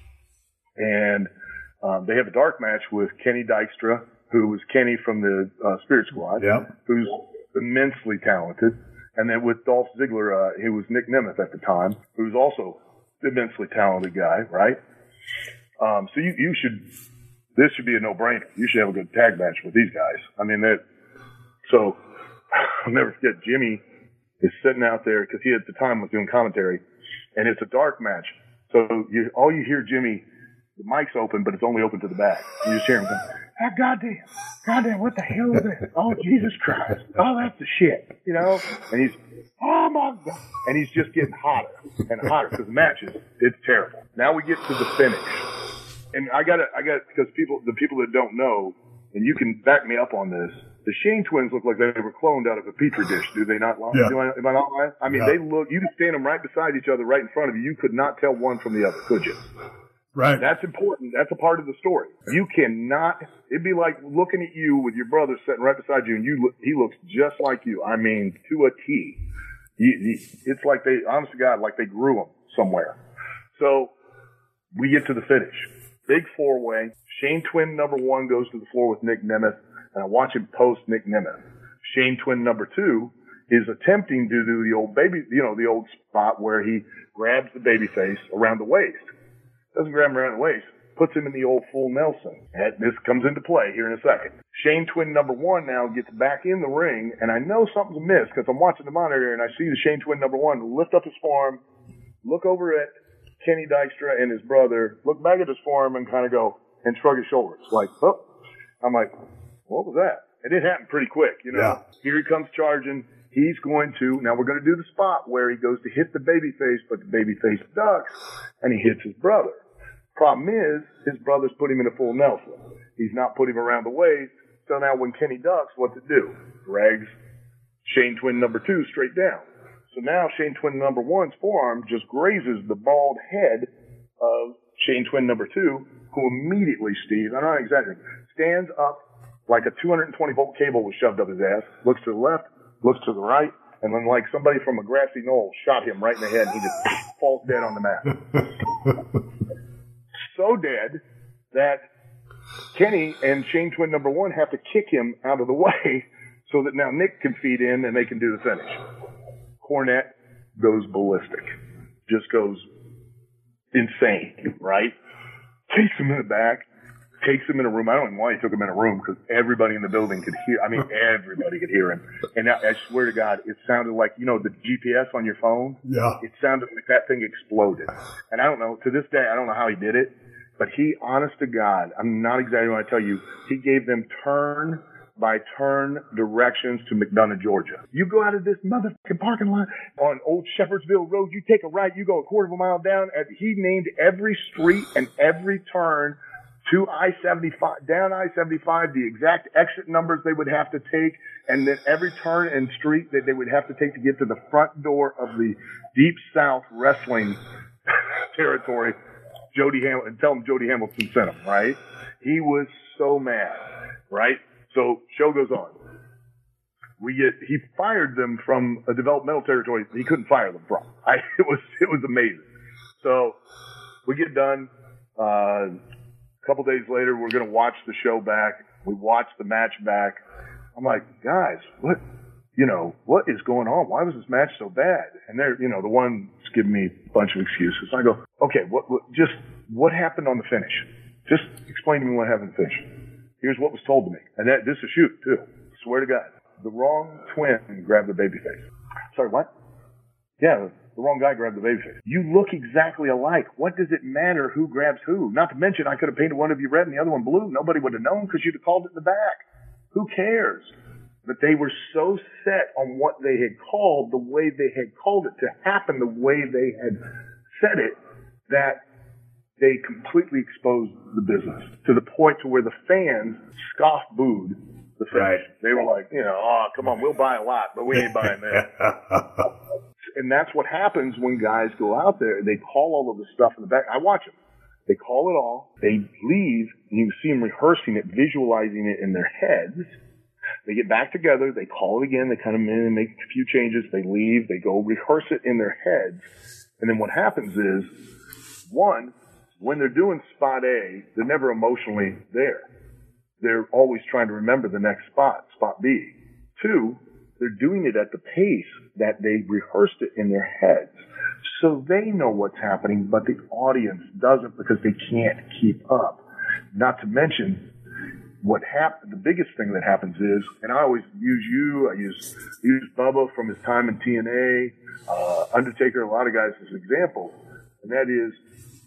[SPEAKER 9] And um, they have a dark match with Kenny Dykstra, who was Kenny from the uh, Spirit Squad,
[SPEAKER 5] yeah.
[SPEAKER 9] who's immensely talented. And then with Dolph Ziggler, uh, he was Nick Nemeth at the time, who's also immensely talented guy, right? Um, so you, you should, this should be a no-brainer. You should have a good tag match with these guys. I mean, that, so I'll never forget, Jimmy is sitting out there, because he at the time was doing commentary, and it's a dark match. So you, all you hear Jimmy the mic's open, but it's only open to the back. You just hear him going, ah, goddamn, goddamn, what the hell is this? Oh, Jesus Christ. Oh, that's the shit, you know? And he's, oh, my God. And he's just getting hotter and hotter because the match is, it's terrible. Now we get to the finish. And I got to, I got because people, the people that don't know, and you can back me up on this, the Shane twins look like they were cloned out of a petri dish. Do they not lie?
[SPEAKER 5] Yeah.
[SPEAKER 9] Do I, am I not lying? I mean,
[SPEAKER 5] Yeah.
[SPEAKER 9] they look, you can stand them right beside each other, right in front of you. You could not tell one from the other, could you?
[SPEAKER 5] Right.
[SPEAKER 9] That's important. That's a part of the story. You cannot, it'd be like looking at you with your brother sitting right beside you and you look, he looks just like you. I mean, to a T. You, you, it's like they, honest to God, like they grew him somewhere. So we get to the finish. Big four-way. Shane twin number one goes to the floor with Nick Nemeth, and I watch him post Nick Nemeth. Shane twin number two is attempting to do the old baby, you know, the old spot where he grabs the baby face around the waist. Doesn't grab him around the waist, puts him in the old full Nelson. And this comes into play here in a second. Shane twin number one now gets back in the ring, and I know something's amiss because I'm watching the monitor and I see the Shane twin number one lift up his forearm, look over at Kenny Dykstra and his brother, look back at his forearm and kind of go and shrug his shoulders like, oh. I'm like, what was that? And it happened pretty quick, you know.
[SPEAKER 5] Yeah.
[SPEAKER 9] Here he comes charging. He's going to, now we're going to do the spot where he goes to hit the baby face, but the baby face ducks and he hits his brother. Problem is, his brother's put him in a full Nelson. He's not put him around the waist. So now when Kenny ducks, what to do? Drags Shane twin number two straight down. So now Shane twin number one's forearm just grazes the bald head of Shane twin number two, who immediately, Steve, I'm not exaggerating, stands up like a two hundred twenty volt cable was shoved up his ass, looks to the left, looks to the right, and then like somebody from a grassy knoll shot him right in the head and he just falls dead on the mat. So dead that Kenny and Shane twin number one have to kick him out of the way so that now Nick can feed in and they can do the finish. Cornette goes ballistic. Just goes insane, right? Takes him in the back, takes him in a room. I don't even know why he took him in a room because everybody in the building could hear. I mean, everybody could hear him. And I, I swear to God, it sounded like, you know, the G P S on your phone?
[SPEAKER 5] Yeah.
[SPEAKER 9] It sounded like that thing exploded. And I don't know, to this day, I don't know how he did it, but he, honest to God, I'm not exaggerating when I tell you, he gave them turn by turn directions to McDonough, Georgia. You go out of this motherfucking parking lot on Old Shepherdsville Road, you take a right, you go a quarter of a mile down, and he named every street and every turn to I seventy-five, down I seventy-five, the exact exit numbers they would have to take, and then every turn and street that they would have to take to get to the front door of the Deep South Wrestling territory. Jody Hamilton, tell him Jody Hamilton sent him, right? He was so mad, right? So show goes on. We get he fired them from a developmental territory he couldn't fire them from. I, it was it was amazing. So we get done. Uh, a couple days later, we're going to watch the show back. We watch the match back. I'm like, guys, what? You know, what is going on? Why was this match so bad? And they're, you know, the one's giving me a bunch of excuses. I go, okay, what, what, just what happened on the finish? Just explain to me what happened on the finish. Here's what was told to me. And that, this is a shoot, too. Swear to God. The wrong twin grabbed the babyface. Sorry, what? Yeah, the wrong guy grabbed the babyface. You look exactly alike. What does it matter who grabs who? Not to mention, I could have painted one of you red and the other one blue. Nobody would have known because you'd have called it in the back. Who cares? But they were so set on what they had called, the way they had called it to happen, the way they had said it, that they completely exposed the business to the point to where the fans scoff booed the finish. Right. They were like, you know, oh, come on, we'll buy a lot, but we ain't buying that. And that's what happens when guys go out there. They call all of the stuff in the back. I watch them. They call it all. They leave, and you see them rehearsing it, visualizing it in their heads. They get back together. They call it again. They kind of make a few changes. They leave. They go rehearse it in their heads. And then what happens is, one, when they're doing spot A, they're never emotionally there. They're always trying to remember the next spot, spot B. Two, they're doing it at the pace that they rehearsed it in their heads. So they know what's happening, but the audience doesn't because they can't keep up. Not to mention, what happened, the biggest thing that happens is, and I always use you, I use, use Bubba from his time in T N A, uh, Undertaker, a lot of guys as examples, and that is,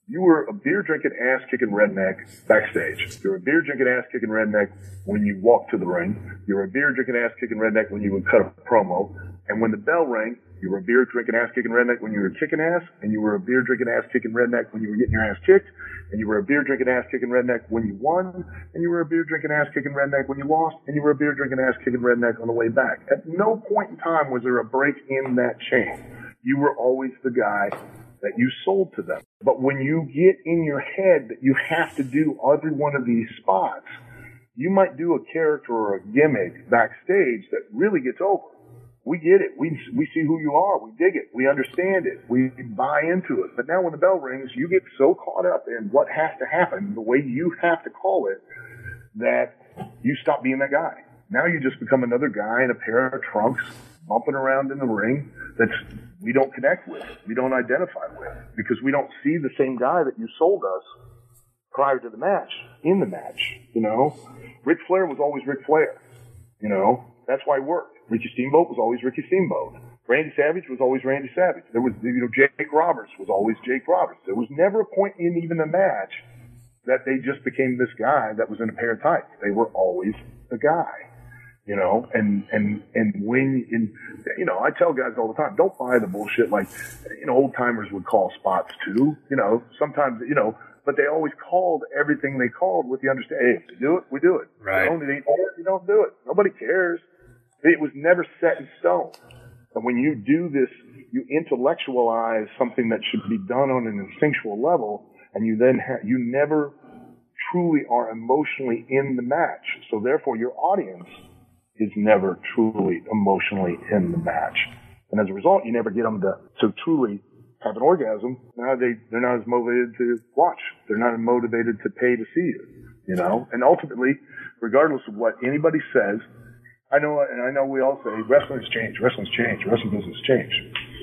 [SPEAKER 9] You were a beer-drinking, ass-kicking redneck backstage. You were a beer-drinking, ass-kicking redneck when you walked to the ring. You were a beer-drinking, ass-kicking redneck when you would cut a promo. And when the bell rang, you were a beer-drinking, ass-kicking redneck when you were kicking ass. And you were a beer-drinking, ass-kicking redneck when you were getting your ass kicked. And you were a beer-drinking, ass-kicking redneck when you won. And you were a beer-drinking, ass-kicking redneck when you lost. And you were a beer-drinking, ass-kicking redneck on the way back. At no point in time was there a break in that chain. You were always the guy that you sold to them. But when you get in your head that you have to do every one of these spots, you might do a character or a gimmick backstage that really gets over. We get it. We we see who you are. We dig it. We understand it. We buy into it. But now when the bell rings, you get so caught up in what has to happen, the way you have to call it, that you stop being that guy. Now you just become another guy in a pair of trunks bumping around in the ring that's we don't connect with, we don't identify with, because we don't see the same guy that you sold us prior to the match, in the match, you know? Ric Flair was always Ric Flair, you know? That's why he worked. Ricky Steamboat was always Ricky Steamboat. Randy Savage was always Randy Savage. There was, you know, Jake Roberts was always Jake Roberts. There was never a point in even the match that they just became this guy that was in a pair of tights. They were always the guy. You know, and, and, and when, in, you know, I tell guys all the time, don't buy the bullshit like, you know, old timers would call spots too, you know, sometimes, you know, but they always called everything they called with the understanding, hey, if we do it, we do it.
[SPEAKER 5] Right.
[SPEAKER 9] You don't, you don't do it. Nobody cares. It was never set in stone. And when you do this, you intellectualize something that should be done on an instinctual level, and you then ha- you never truly are emotionally in the match. So therefore your audience is never truly emotionally in the match. And as a result, you never get them to, to truly have an orgasm. Now they, they're not as motivated to watch. They're not as motivated to pay to see it, you know? And ultimately, regardless of what anybody says, I know, and I know we all say, wrestling's changed, wrestling's changed, wrestling business changed.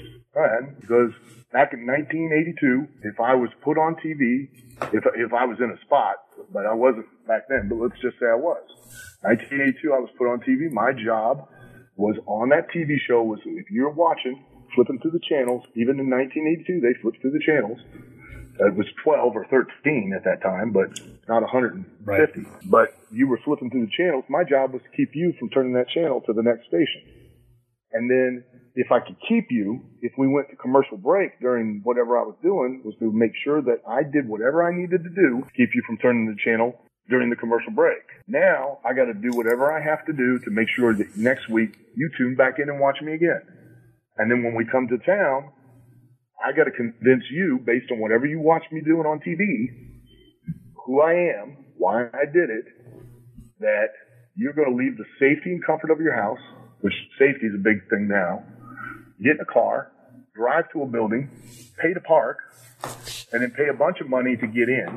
[SPEAKER 9] And because back in nineteen eighty-two, if I was put on T V, if, if I was in a spot, but I wasn't back then, but let's just say I was. nineteen eighty-two, I was put on T V. My job was on that T V show was, if you're watching, flipping through the channels, even in nineteen eighty-two, they flipped through the channels. It was twelve or thirteen at that time, but not one hundred fifty. Right. But you were flipping through the channels. My job was to keep you from turning that channel to the next station. And then if I could keep you, if we went to commercial break during whatever I was doing, was to make sure that I did whatever I needed to do to keep you from turning the channel during the commercial break. Now I got to do whatever I have to do to make sure that next week you tune back in and watch me again. And then when we come to town, I got to convince you, based on whatever you watch me doing on T V, who I am, why I did it, that you're going to leave the safety and comfort of your house, which safety is a big thing now, get in a car, drive to a building, pay to park, and then pay a bunch of money to get in,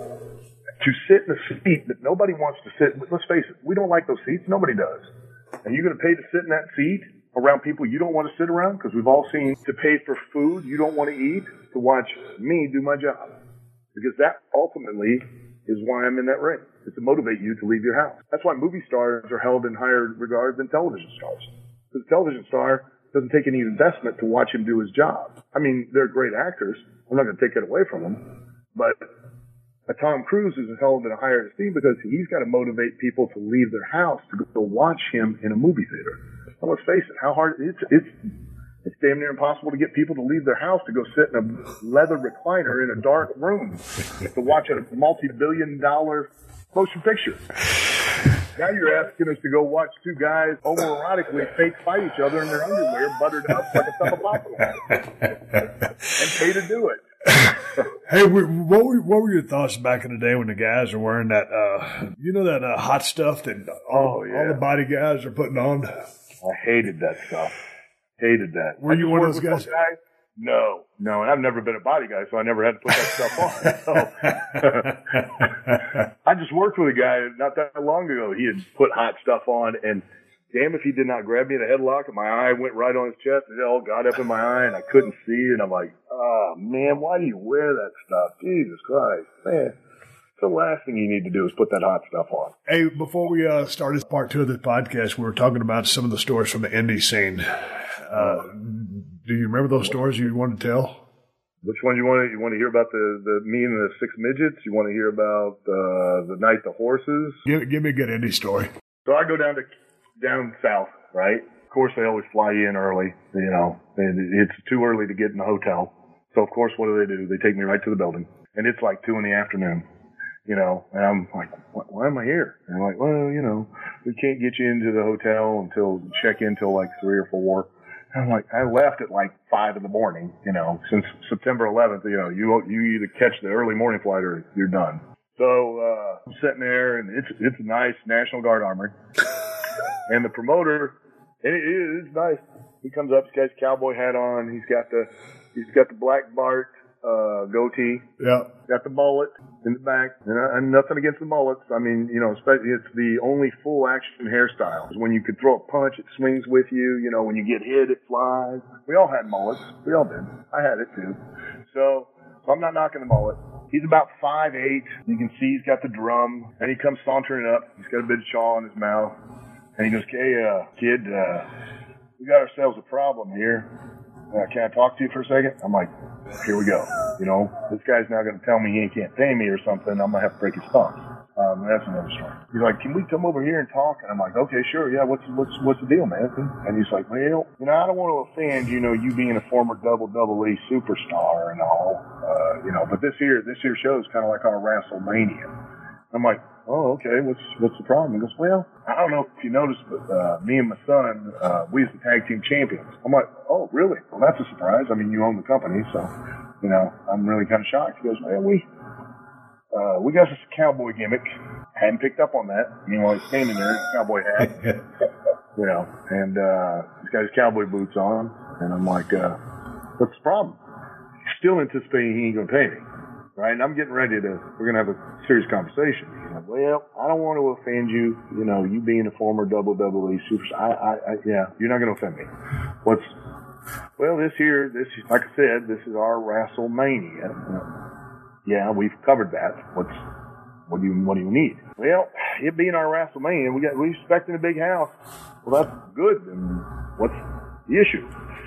[SPEAKER 9] to sit in a seat that nobody wants to sit. Let's face it, we don't like those seats. Nobody does. And you're going to pay to sit in that seat around people you don't want to sit around, because we've all seen to pay for food you don't want to eat to watch me do my job. Because that ultimately is why I'm in that ring, is to motivate you to leave your house. That's why movie stars are held in higher regard than television stars. Because a television star doesn't take any investment to watch him do his job. I mean, they're great actors. I'm not going to take that away from them. But a Tom Cruise is held in a higher esteem because he's got to motivate people to leave their house to go watch him in a movie theater. Well, let's face it, how hard it's it's it's damn near impossible to get people to leave their house to go sit in a leather recliner in a dark room to watch a multi-billion dollar motion picture. Now you're asking us to go watch two guys homoerotically fake fight each other in their underwear, buttered up like a tub of popcorn, and pay to do it.
[SPEAKER 5] Hey, what were, what were your thoughts back in the day when the guys are wearing that, uh, you know, that uh, hot stuff that all, oh, yeah. all the body guys are putting on?
[SPEAKER 9] I hated that stuff. Hated that.
[SPEAKER 5] Were you one of those guys?
[SPEAKER 9] guys? No, no, and I've never been a body guy, so I never had to put that stuff on. So. I just worked with a guy not that long ago. He had put hot stuff on, and damn if he did not grab me in a headlock, and my eye went right on his chest, and it all got up in my eye, and I couldn't see, and I'm like, oh, man, why do you wear that stuff? Jesus Christ, man. The last thing you need to do is put that hot stuff on.
[SPEAKER 5] Hey, before we uh, started part two of this podcast, we were talking about some of the stories from the indie scene. Uh, do you remember those stories you wanted to tell?
[SPEAKER 9] Which one do you want to, you want to hear about the, the me and the six midgets? You want to hear about uh, the night the horses?
[SPEAKER 5] Give, give me a good Indy story.
[SPEAKER 9] So I go down to down south, right? Of course, they always fly you in early, you know, and it's too early to get in the hotel. So, of course, what do they do? They take me right to the building, and it's like two in the afternoon, you know, and I'm like, why am I here? And I'm like, well, you know, we can't get you into the hotel until check in till like three or four. I'm like, I left at like five in the morning, you know, since September eleventh, you know, you you either catch the early morning flight or you're done. So, uh, I'm sitting there and it's, it's a nice National Guard armory. And the promoter, and it, it's nice. He comes up, he's got his cowboy hat on, he's got the, he's got the black Bart, uh, goatee.
[SPEAKER 5] Yeah.
[SPEAKER 9] Got the mullet in the back. And I, I'm nothing against the mullets. I mean, you know, especially it's the only full action hairstyle. When you could throw a punch, it swings with you. You know, when you get hit, it flies. We all had mullets. We all did. I had it too. So, so I'm not knocking the mullet. He's about five eight. You can see he's got the drum. And he comes sauntering up. He's got a bit of chaw in his mouth. And he goes, hey, uh, kid, uh, we got ourselves a problem here. Uh, can I talk to you for a second? I'm like, here we go. You know, this guy's now going to tell me he can't pay me or something. I'm going to have to break his thumbs. Um, that's another story. He's like, can we come over here and talk? And I'm like, okay, sure. Yeah. What's, what's, what's the deal, man? And he's like, well, you know, I don't want to offend, you know, you being a former double double A superstar and all, uh, you know, but this here, this here show is kind of like our WrestleMania. I'm like, oh, okay, what's what's the problem? He goes, well, I don't know if you noticed, but uh, me and my son, uh, we was the tag team champions. I'm like, oh, really? Well, that's a surprise. I mean, you own the company, so, you know, I'm really kind of shocked. He goes, well, we uh, we got this cowboy gimmick. Hadn't picked up on that. You know, he's standing there in a cowboy hat, you know, and uh, he's got his cowboy boots on. And I'm like, uh, what's the problem? He's still anticipating he ain't going to pay me. Right, and I'm getting ready to, we're going to have a serious conversation. Like, well, I don't want to offend you, you know, you being a former double double A superstar. I, I, I, yeah, you're not going to offend me. What's, well, this here, this, like I said, this is our WrestleMania. Yeah, we've covered that. What's, what do you, what do you need? Well, it being our WrestleMania, we got, we're expecting a big house. Well, that's good. And what's the issue?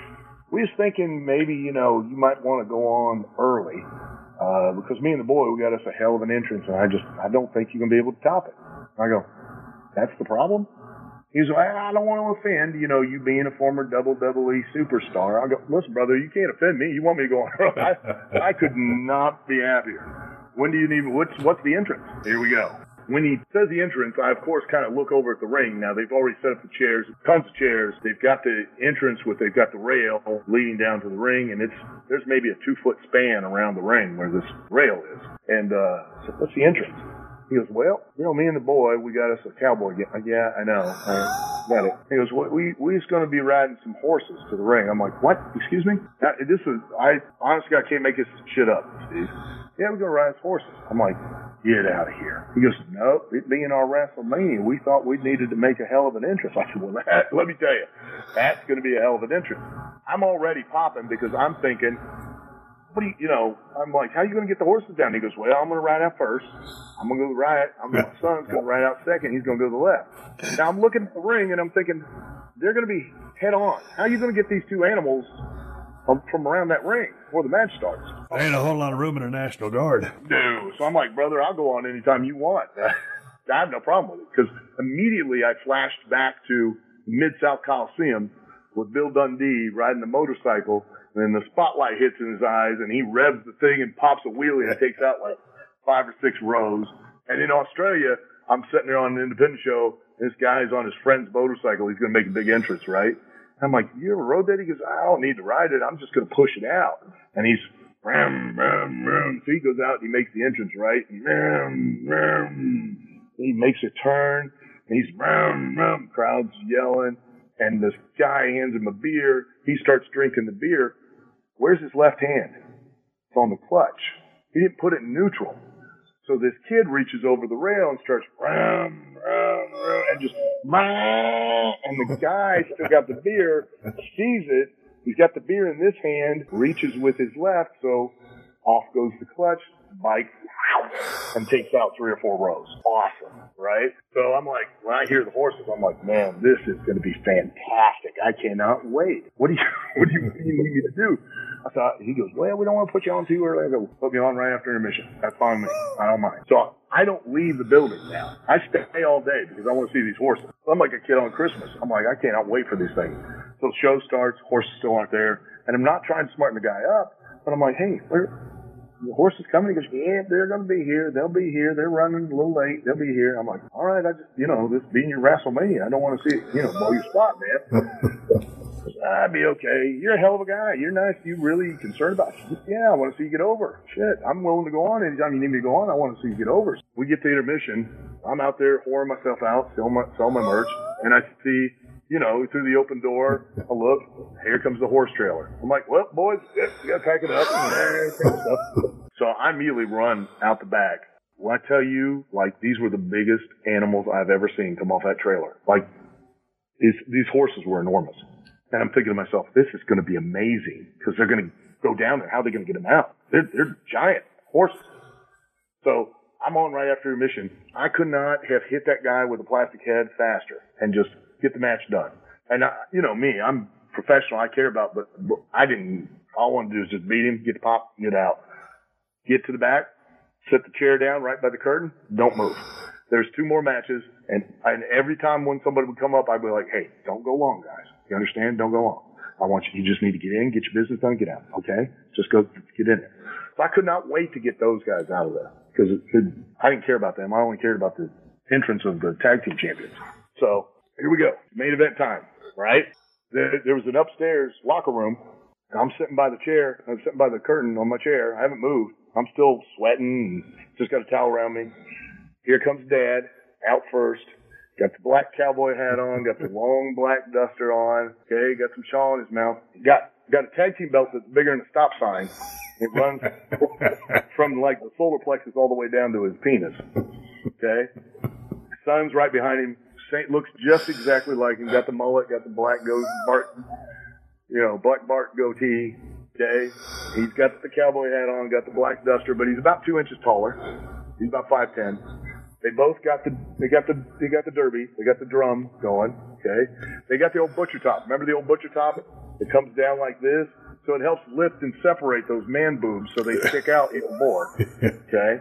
[SPEAKER 9] We was thinking maybe, you know, you might want to go on early. Uh, because me and the boy, we got us a hell of an entrance, and I just, I don't think you're going to be able to top it. I go, that's the problem? He's like, I don't want to offend, you know, you being a former double double E superstar. I go, listen, brother, you can't offend me. You want me to go on early? I, I could not be happier. When do you need, what's, what's the entrance? Here we go. When he says the entrance, I, of course, kind of look over at the ring. Now, they've already set up the chairs, tons of chairs. They've got the entrance with, they've got the rail leading down to the ring, and it's, there's maybe a two-foot span around the ring where this rail is. And, uh, so what's the entrance? He goes, well, you know, me and the boy, we got us a cowboy. Yeah, I know. I got it. He goes, well, we, we just going to be riding some horses to the ring. I'm like, what? Excuse me? Now, this is, I, honestly, I can't make this shit up, Steve. Yeah, we're going to ride horses. I'm like, get out of here. He goes, no, it being our WrestleMania, we thought we needed to make a hell of an entrance. I said, well, that, let me tell you, that's going to be a hell of an entrance. I'm already popping because I'm thinking, what do you, you know, I'm like, how are you going to get the horses down? He goes, well, I'm going to ride out first. I'm going to go right. I'm my son's going to ride out second. He's going to go to the left. Now I'm looking at the ring and I'm thinking, they're going to be head on. How are you going to get these two animals from around that ring before the match starts?
[SPEAKER 5] There ain't a whole lot of room in a National Guard.
[SPEAKER 9] No. So I'm like, brother, I'll go on anytime you want. I have no problem with it because immediately I flashed back to Mid-South Coliseum with Bill Dundee riding the motorcycle, and then the spotlight hits in his eyes and he revs the thing and pops a wheelie and takes out like five or six rows. And in Australia, I'm sitting there on an independent show. And this guy's on his friend's motorcycle. He's going to make a big entrance, right? I'm like, you ever rode that? He goes, I don't need to ride it. I'm just going to push it out. And he's, ram, ram, ram. So he goes out and he makes the entrance, right? And ram, ram. He makes a turn. And he's, ram, ram. Crowd's yelling. And this guy hands him a beer. He starts drinking the beer. Where's his left hand? It's on the clutch. He didn't put it in neutral. So this kid reaches over the rail and starts, ram, ram, ram, and just, ram, and the guy still got the beer, sees it, he's got the beer in this hand, reaches with his left, so off goes the clutch, bike, and takes out three or four rows. Awesome, right? So I'm like, when I hear the horses, I'm like, man, this is going to be fantastic. I cannot wait. What do you, what do you, what do you need me to do? I thought, he goes, well, we don't want to put you on too early. I go, put me on right after intermission. That's fine with me. I don't mind. So I don't leave the building now. I stay all day because I want to see these horses. I'm like a kid on Christmas. I'm like, I cannot wait for these things. So the show starts, horses still aren't there. And I'm not trying to smarten the guy up, but I'm like, hey, where, the horse is coming. He goes, yeah, they're going to be here. They'll be here. They're running a little late. They'll be here. I'm like, all right, I just, you know, this being your WrestleMania, I don't want to see it, you know, blow your spot, man. I'd be okay. You're a hell of a guy. You're nice. You really concerned about it? Yeah, I want to see you get over. Shit, I'm willing to go on. Anytime you need me to go on, I want to see you get over. We get to intermission. I'm out there whoring myself out, selling my, selling my merch, and I see, you know, through the open door, I look, here comes the horse trailer. I'm like, well, boys, yeah, you got to pack it up. So I immediately run out the back. When I tell you, like, these were the biggest animals I've ever seen come off that trailer. Like, these, these horses were enormous. And I'm thinking to myself, this is going to be amazing because they're going to go down there. How are they going to get them out? They're, they're giant horses. So I'm on right after intermission. I could not have hit that guy with a plastic head faster and just get the match done. And, I, you know, me, I'm professional. I care about, but, but I didn't, all I wanted to do is just beat him, get the pop, get out. Get to the back, set the chair down right by the curtain, don't move. There's two more matches, and, and every time when somebody would come up, I'd be like, hey, don't go long, guys. You understand? Don't go long. I want you, you just need to get in, get your business done, get out, okay? Just go get in there. So I could not wait to get those guys out of there because it, it, I didn't care about them. I only cared about the entrance of the tag team champions. So here we go. Main event time, right? There, there was an upstairs locker room. I'm sitting by the chair. I'm sitting by the curtain on my chair. I haven't moved. I'm still sweating and just got a towel around me. Here comes Dad out first. Got the black cowboy hat on, got the long black duster on, okay, got some shawl in his mouth. Got got a tag team belt that's bigger than a stop sign. It runs from like the solar plexus all the way down to his penis. Okay? Son's right behind him. Saint looks just exactly like him. Got the mullet, got the black goatee, Bart, you know, black Bart goatee. Okay? He's got the cowboy hat on, got the black duster, but he's about two inches taller. He's about five ten. They both got the they got the they got the derby, they got the drum going, okay? They got the old butcher top. Remember the old butcher top? It comes down like this, so it helps lift and separate those man boobs so they stick out even more. Okay?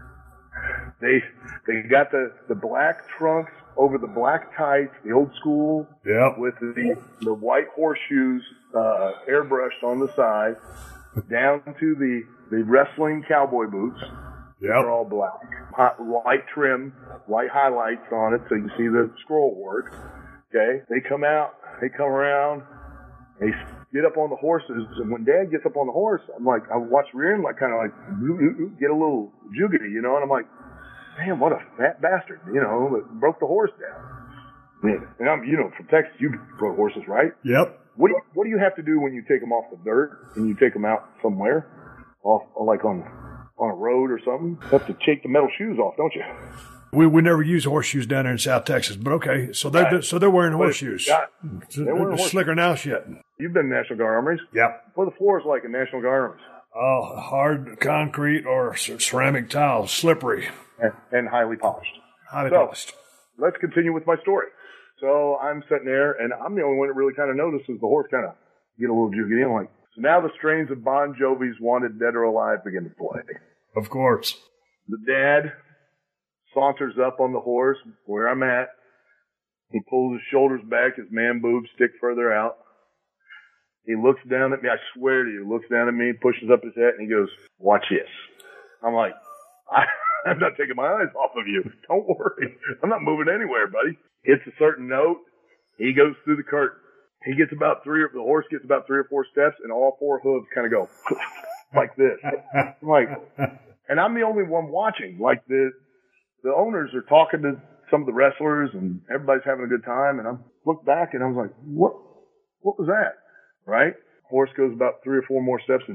[SPEAKER 9] They they got the, the black trunks over the black tights, the old school,
[SPEAKER 5] yep.
[SPEAKER 9] with the the white horseshoes uh, airbrushed on the side, down to the, the wrestling cowboy boots.
[SPEAKER 5] Yep.
[SPEAKER 9] They're all black. Hot, white trim, white highlights on it so you can see the scroll work. Okay? They come out, they come around, they get up on the horses, and when Dad gets up on the horse, I'm like, I watch rear end, like, kind of like, get a little juggity, you know, and I'm like, man, what a fat bastard, you know, that broke the horse down. And I'm, you know, from Texas, you rode horses, right?
[SPEAKER 5] Yep.
[SPEAKER 9] What do you, what do you have to do when you take them off the dirt and you take them out somewhere, off, like on on a road or something? You have to take the metal shoes off, don't you?
[SPEAKER 5] We we never use horseshoes down there in South Texas, but okay. So they're right. so they're wearing horseshoes.
[SPEAKER 9] Got, they're
[SPEAKER 5] they're
[SPEAKER 9] wearing
[SPEAKER 5] slicker now, shit.
[SPEAKER 9] You've been to National Guard Armories?
[SPEAKER 5] Yep.
[SPEAKER 9] What are the floors like in National Guard Armories?
[SPEAKER 5] Oh, hard concrete or ceramic tiles, slippery
[SPEAKER 9] and, and highly polished.
[SPEAKER 5] Highly
[SPEAKER 9] so,
[SPEAKER 5] polished.
[SPEAKER 9] Let's continue with my story. So I'm sitting there, and I'm the only one that really kind of notices the horse kind of get a little jiggy. I'm like, so now the strains of Bon Jovi's Wanted Dead or Alive begin to play.
[SPEAKER 5] Of course.
[SPEAKER 9] The dad saunters up on the horse where I'm at. He pulls his shoulders back, his man boobs stick further out. He looks down at me, I swear to you, looks down at me, pushes up his head, and he goes, watch this. I'm like, I, I'm not taking my eyes off of you. Don't worry. I'm not moving anywhere, buddy. Hits a certain note. He goes through the curtain. He gets about three, or the horse gets about three or four steps, and all four hooves kind of go like this. I'm like, and I'm the only one watching. Like the the owners are talking to some of the wrestlers, and everybody's having a good time. And I look back, and I was like, what? What was that? Right? Horse goes about three or four more steps, and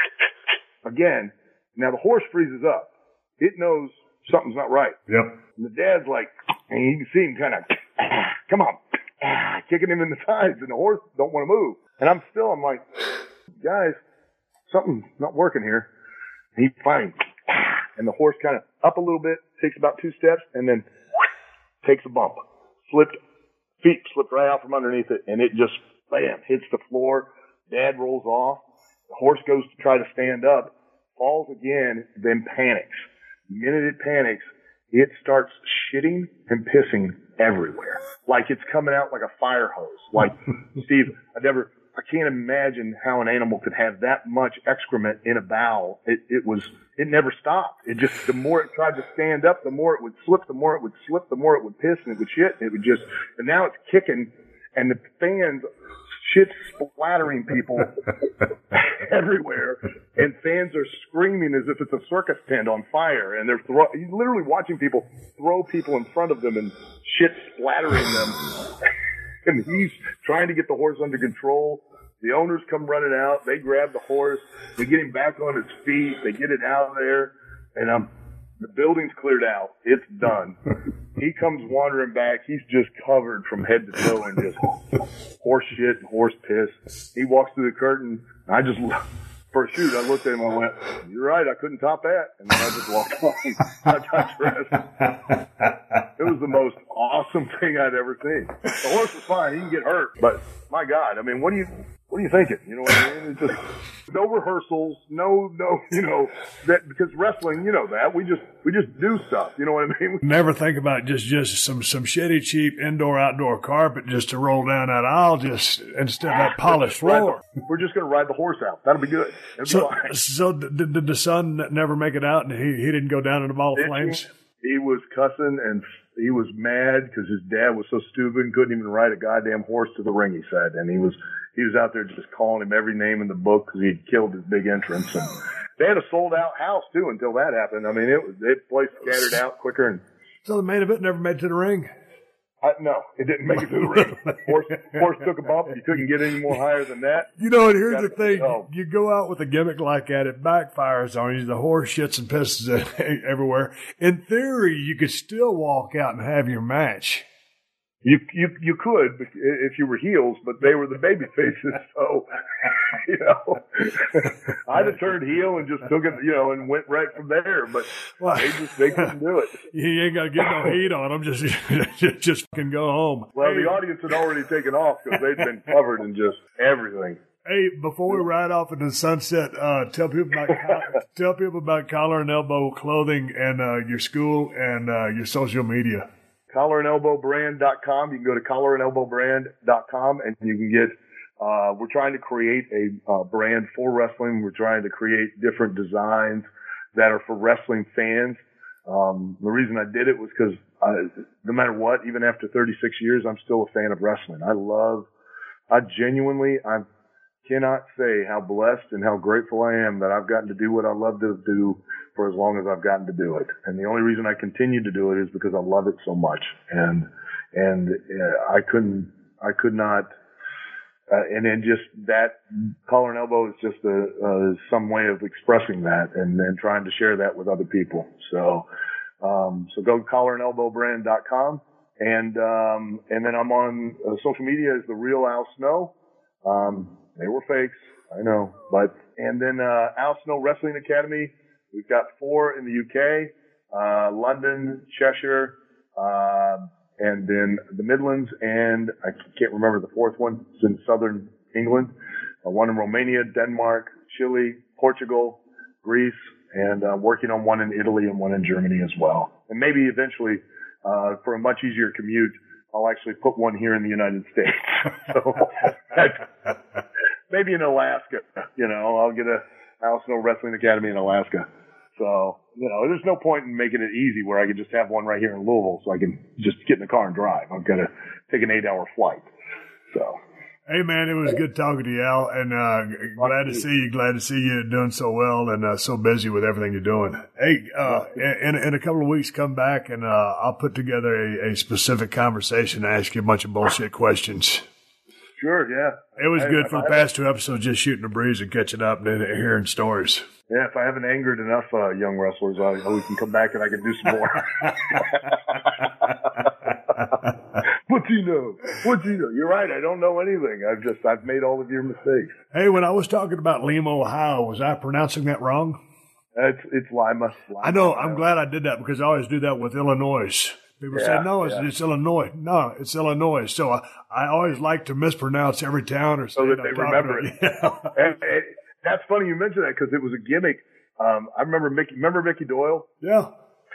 [SPEAKER 9] again. Now the horse freezes up. It knows something's not right.
[SPEAKER 5] Yep.
[SPEAKER 9] And the dad's like, and you can see him kind of, come on, kicking him in the sides, and the horse don't want to move. And I'm still, I'm like, guys, something's not working here. And he finally, and the horse kind of up a little bit, takes about two steps, and then takes a bump. Slipped, feet slipped right out from underneath it, and it just, bam, hits the floor. Dad rolls off, The horse goes to try to stand up, falls again, then panics. The minute it panics, it starts shitting and pissing everywhere. Like it's coming out like a fire hose. Like, Steve, I never, I can't imagine how an animal could have that much excrement in a bowel. It, it was, it never stopped. It just, the more it tried to stand up, the more it would slip, the more it would slip, the more it would piss and it would shit. And it would just, and now it's kicking and the fans, shit splattering people everywhere, and fans are screaming as if it's a circus tent on fire, and they're throw- he's literally watching people throw people in front of them and shit splattering them, and he's trying to get the horse under control. The owners come running out, they grab the horse, they get him back on his feet, they get it out of there, and um, the building's cleared out. It's done. He comes wandering back. He's just covered from head to toe in just horse shit and horse piss. He walks through the curtain. I just, for a shoot, I looked at him and I went, "You're right, I couldn't top that." And then I just walked on. I digressed. It was the most awesome thing I'd ever seen. The horse was fine. He can get hurt. But, my God, I mean, what do you... What are you thinking? You know what I mean? It's just no rehearsals, no, no, you know, that because wrestling, you know that we just we just do stuff. You know what I mean?
[SPEAKER 5] Never think about just just some some shitty cheap indoor outdoor carpet just to roll down that aisle just instead of that polished floor.
[SPEAKER 9] We're just going to ride the horse out. That'll be good. It'll
[SPEAKER 5] So,
[SPEAKER 9] be fine.
[SPEAKER 5] so did, did the son never make it out, and he he didn't go down in a ball of flames?
[SPEAKER 9] He was cussing and he was mad because his dad was so stupid and couldn't even ride a goddamn horse to the ring. He said, and he was. He was out there just calling him every name in the book because he'd killed his big entrance. And they had a sold-out house, too, until that happened. I mean, it was the place scattered out quicker. And
[SPEAKER 5] So the main event never made it to the ring?
[SPEAKER 9] I, no, it didn't make it to the ring. Horse, horse took a bump. You couldn't get any more higher than that.
[SPEAKER 5] You know, and here's
[SPEAKER 9] Gotta
[SPEAKER 5] the thing.
[SPEAKER 9] go.
[SPEAKER 5] You go out with a gimmick like that, it backfires on you. The horse shits and pisses everywhere. In theory, you could still walk out and have your match.
[SPEAKER 9] You you you could if you were heels, but they were the baby faces, so you know I'd have turned heel and just took it, you know, and went right from there. But
[SPEAKER 5] Well,
[SPEAKER 9] they just they couldn't do it.
[SPEAKER 5] You ain't got to get no heat on them. Just, just, just fucking go home.
[SPEAKER 9] Well,
[SPEAKER 5] Hey,
[SPEAKER 9] the audience had already taken off because they'd been covered in just everything.
[SPEAKER 5] Hey, before we ride off into the sunset, uh, tell people about co- tell people about Collar and Elbow Clothing and uh, your school and uh, your social media.
[SPEAKER 9] collar and elbow brand dot com. You can go to collar and elbow brand dot com and you can get, uh, we're trying to create a uh, brand for wrestling. We're trying to create different designs that are for wrestling fans. Um, the reason I did it was because no matter what, even after thirty-six years, I'm still a fan of wrestling. I love, I genuinely, I cannot say how blessed and how grateful I am that I've gotten to do what I love to do for as long as I've gotten to do it. And the only reason I continue to do it is because I love it so much. And, and uh, I couldn't, I could not, uh, and then just that collar and elbow is just a, uh, some way of expressing that and then trying to share that with other people. So, um, so go to collar and elbow brand dot com. And, um, and then I'm on uh, social media as the real Al Snow. Um, they were fakes, I know, but, and then, uh, Al Snow Wrestling Academy. We've got four in the U K, uh, London, Cheshire, uh, and then the Midlands, and I can't remember the fourth one. It's in southern England. Uh, one in Romania, Denmark, Chile, Portugal, Greece, and uh, working on one in Italy and one in Germany as well. And maybe eventually, uh, for a much easier commute, I'll actually put one here in the United States. So maybe in Alaska, you know, I'll get a Al Snow Wrestling Academy in Alaska. So, you know, there's no point in making it easy where I could just have one right here in Louisville so I can just get in the car and drive. I've got to take an eight hour flight. So.
[SPEAKER 5] Hey, man, it was good talking to you, Al, and uh, glad to see you. Glad to see you doing so well and uh, so busy with everything you're doing. Hey, uh, in, in a couple of weeks, come back, and uh, I'll put together a, a specific conversation to ask you a bunch of bullshit questions.
[SPEAKER 9] Sure, yeah.
[SPEAKER 5] It was
[SPEAKER 9] I,
[SPEAKER 5] good
[SPEAKER 9] I,
[SPEAKER 5] for the past two episodes, just shooting the breeze and catching up and hearing stories.
[SPEAKER 9] Yeah, if I haven't angered enough uh, young wrestlers, I, we can come back and I can do some more. What do you know? What do you know? You're right. I don't know anything. I've just, I've made all of your mistakes.
[SPEAKER 5] Hey, when I was talking about Lima, Ohio, was I pronouncing that wrong?
[SPEAKER 9] It's, it's Lima. Lima
[SPEAKER 5] I know.
[SPEAKER 9] Ohio.
[SPEAKER 5] I'm glad I did that because I always do that with Illinois. People
[SPEAKER 9] Yeah,
[SPEAKER 5] say, no, it's,
[SPEAKER 9] yeah.
[SPEAKER 5] it's Illinois. No, it's Illinois. So I, I always like to mispronounce every town or
[SPEAKER 9] So
[SPEAKER 5] state
[SPEAKER 9] that they
[SPEAKER 5] I'm talking
[SPEAKER 9] remember
[SPEAKER 5] about.
[SPEAKER 9] it.
[SPEAKER 5] Yeah.
[SPEAKER 9] And, and, That's funny you mentioned that because it was a gimmick. Um, I remember Mickey. Remember Mickey Doyle?
[SPEAKER 5] Yeah.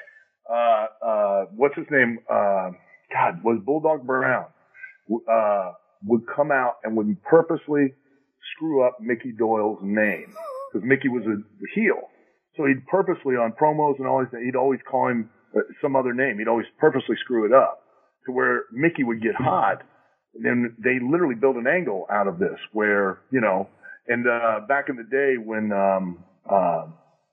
[SPEAKER 9] Uh, uh, what's his name? Uh, God, was Bulldog Brown? Uh, would come out and would purposely screw up Mickey Doyle's name because Mickey was a heel. So he'd purposely on promos and all that, he'd always call him some other name. He'd always purposely screw it up to where Mickey would get hot. And then they literally built an angle out of this where, you know, and, uh, back in the day when, um, uh,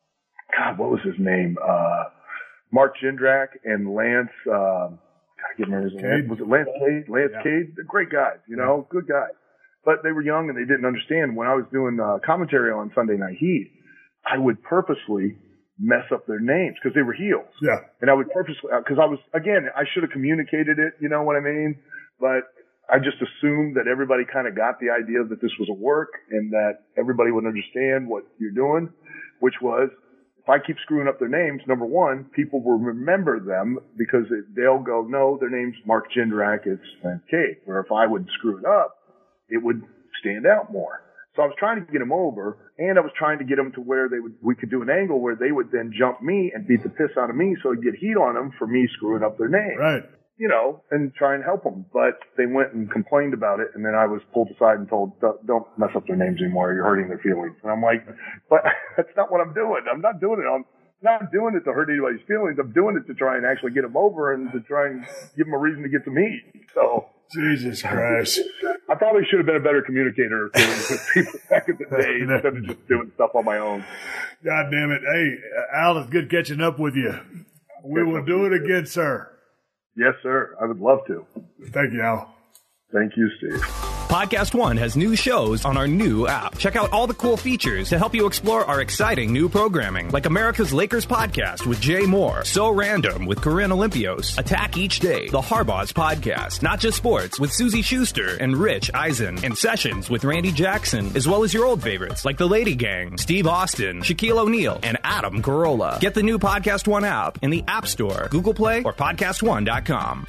[SPEAKER 9] God, what was his name? Uh, Mark Jindrak and Lance, um, I can't remember his name. Was it Lance Cade? Lance yeah. Cade? They're great guys, you know, good guys. But they were young and they didn't understand. When I was doing uh, commentary on Sunday Night Heat, I would purposely mess up their names because they were heels.
[SPEAKER 5] Yeah.
[SPEAKER 9] And I would purposely, because I was, again, I should have communicated it, you know what I mean? But I just assumed that everybody kind of got the idea that this was a work and that everybody would understand what you're doing, which was, if I keep screwing up their names, number one, people will remember them because it, they'll go, no, their name's Mark Jindrak, it's Lance Cade. Where if I would screw it up, it would stand out more. So I was trying to get them over, and I was trying to get them to where they would, we could do an angle where they would then jump me and beat the piss out of me so I'd get heat on them for me screwing up their name.
[SPEAKER 5] Right.
[SPEAKER 9] You know, and try and help them. But they went and complained about it, and then I was pulled aside and told, don't mess up their names anymore. You're hurting their feelings. And I'm like, but that's not what I'm doing. I'm not doing it. I'm not doing it to hurt anybody's feelings. I'm doing it to try and actually get them over and to try and give them a reason to get some heat. So.
[SPEAKER 5] Jesus Christ.
[SPEAKER 9] I probably should have been a better communicator with people back in the day instead of just doing stuff on my own.
[SPEAKER 5] God damn it. Hey, Al, it's good catching up with you. We will do it again, sir.
[SPEAKER 9] Yes, sir. I would love to.
[SPEAKER 5] Thank you, Al.
[SPEAKER 9] Thank you, Steve.
[SPEAKER 1] Podcast One has new shows on our new app. Check out all the cool features to help you explore our exciting new programming, like America's Lakers podcast with Jay Moore, So Random with Corinne Olympios, Attack Each Day, the Harbaugh's podcast, Not Just Sports with Susie Schuster and Rich Eisen, and Sessions with Randy Jackson, as well as your old favorites like The Lady Gang, Steve Austin, Shaquille O'Neal, and Adam Carolla. Get the new Podcast One app in the App Store, Google Play, or podcast one dot com.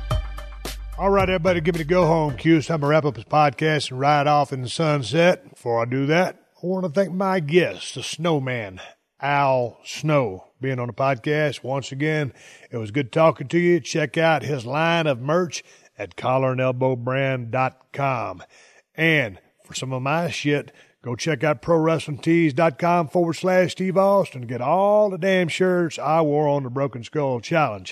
[SPEAKER 5] All right, everybody, give me the go-home cue. It's time to wrap up this podcast and ride off in the sunset. Before I do that, I want to thank my guest, the snowman, Al Snow, being on the podcast. Once again, it was good talking to you. Check out his line of merch at collar and elbow brand dot com. And for some of my shit, go check out pro wrestling tees dot com forward slash Steve Austin to get all the damn shirts I wore on the Broken Skull Challenge.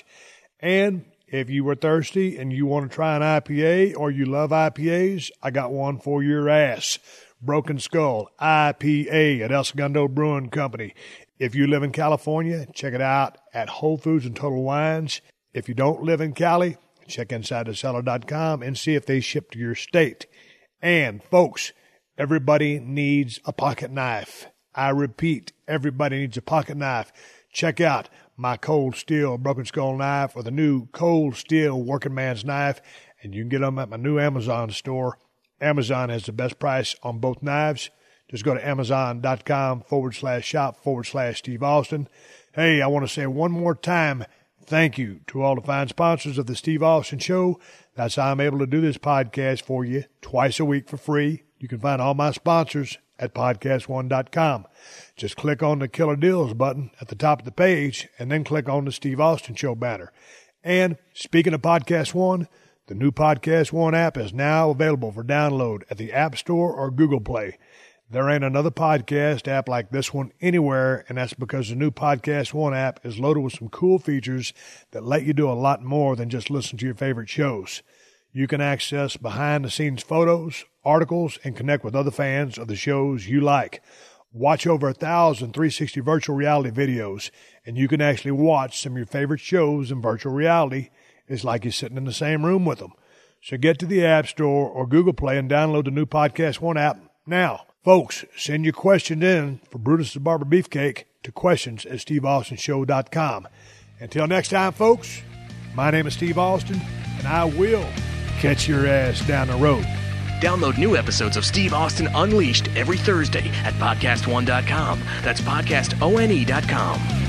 [SPEAKER 5] And if you were thirsty and you want to try an I P A or you love I P As, I got one for your ass. Broken Skull I P A at El Segundo Brewing Company. If you live in California, check it out at Whole Foods and Total Wines. If you don't live in Cali, check inside the cellar dot com and see if they ship to your state. And, folks, everybody needs a pocket knife. I repeat, everybody needs a pocket knife. Check out my Cold Steel Broken Skull knife or the new Cold Steel Working Man's knife, and you can get them at my new Amazon store. Amazon has the best price on both knives. Just go to amazon dot com forward slash shop forward slash Steve Austin. Hey, I want to say one more time, thank you to all the fine sponsors of the Steve Austin Show. That's how I'm able to do this podcast for you twice a week for free. You can find all my sponsors at podcast one dot com. Just click on the Killer Deals button at the top of the page and then click on the Steve Austin Show banner. And speaking of Podcast One, the new Podcast One app is now available for download at the App Store or Google Play. There ain't another podcast app like this one anywhere, and that's because the new Podcast One app is loaded with some cool features that let you do a lot more than just listen to your favorite shows. You can access behind-the-scenes photos, articles, and connect with other fans of the shows you like. Watch over a thousand three sixty virtual reality videos, and you can actually watch some of your favorite shows in virtual reality. It's like you're sitting in the same room with them. So get to the App Store or Google Play and download the new Podcast One app now. Folks, send your questions in for Brutus the Barber Beefcake to questions at steve austin show dot com. Until next time, folks, my name is Steve Austin, and I will catch your ass down the road.
[SPEAKER 7] Download new episodes of Steve Austin Unleashed every Thursday at podcast one dot com. That's podcast one dot com.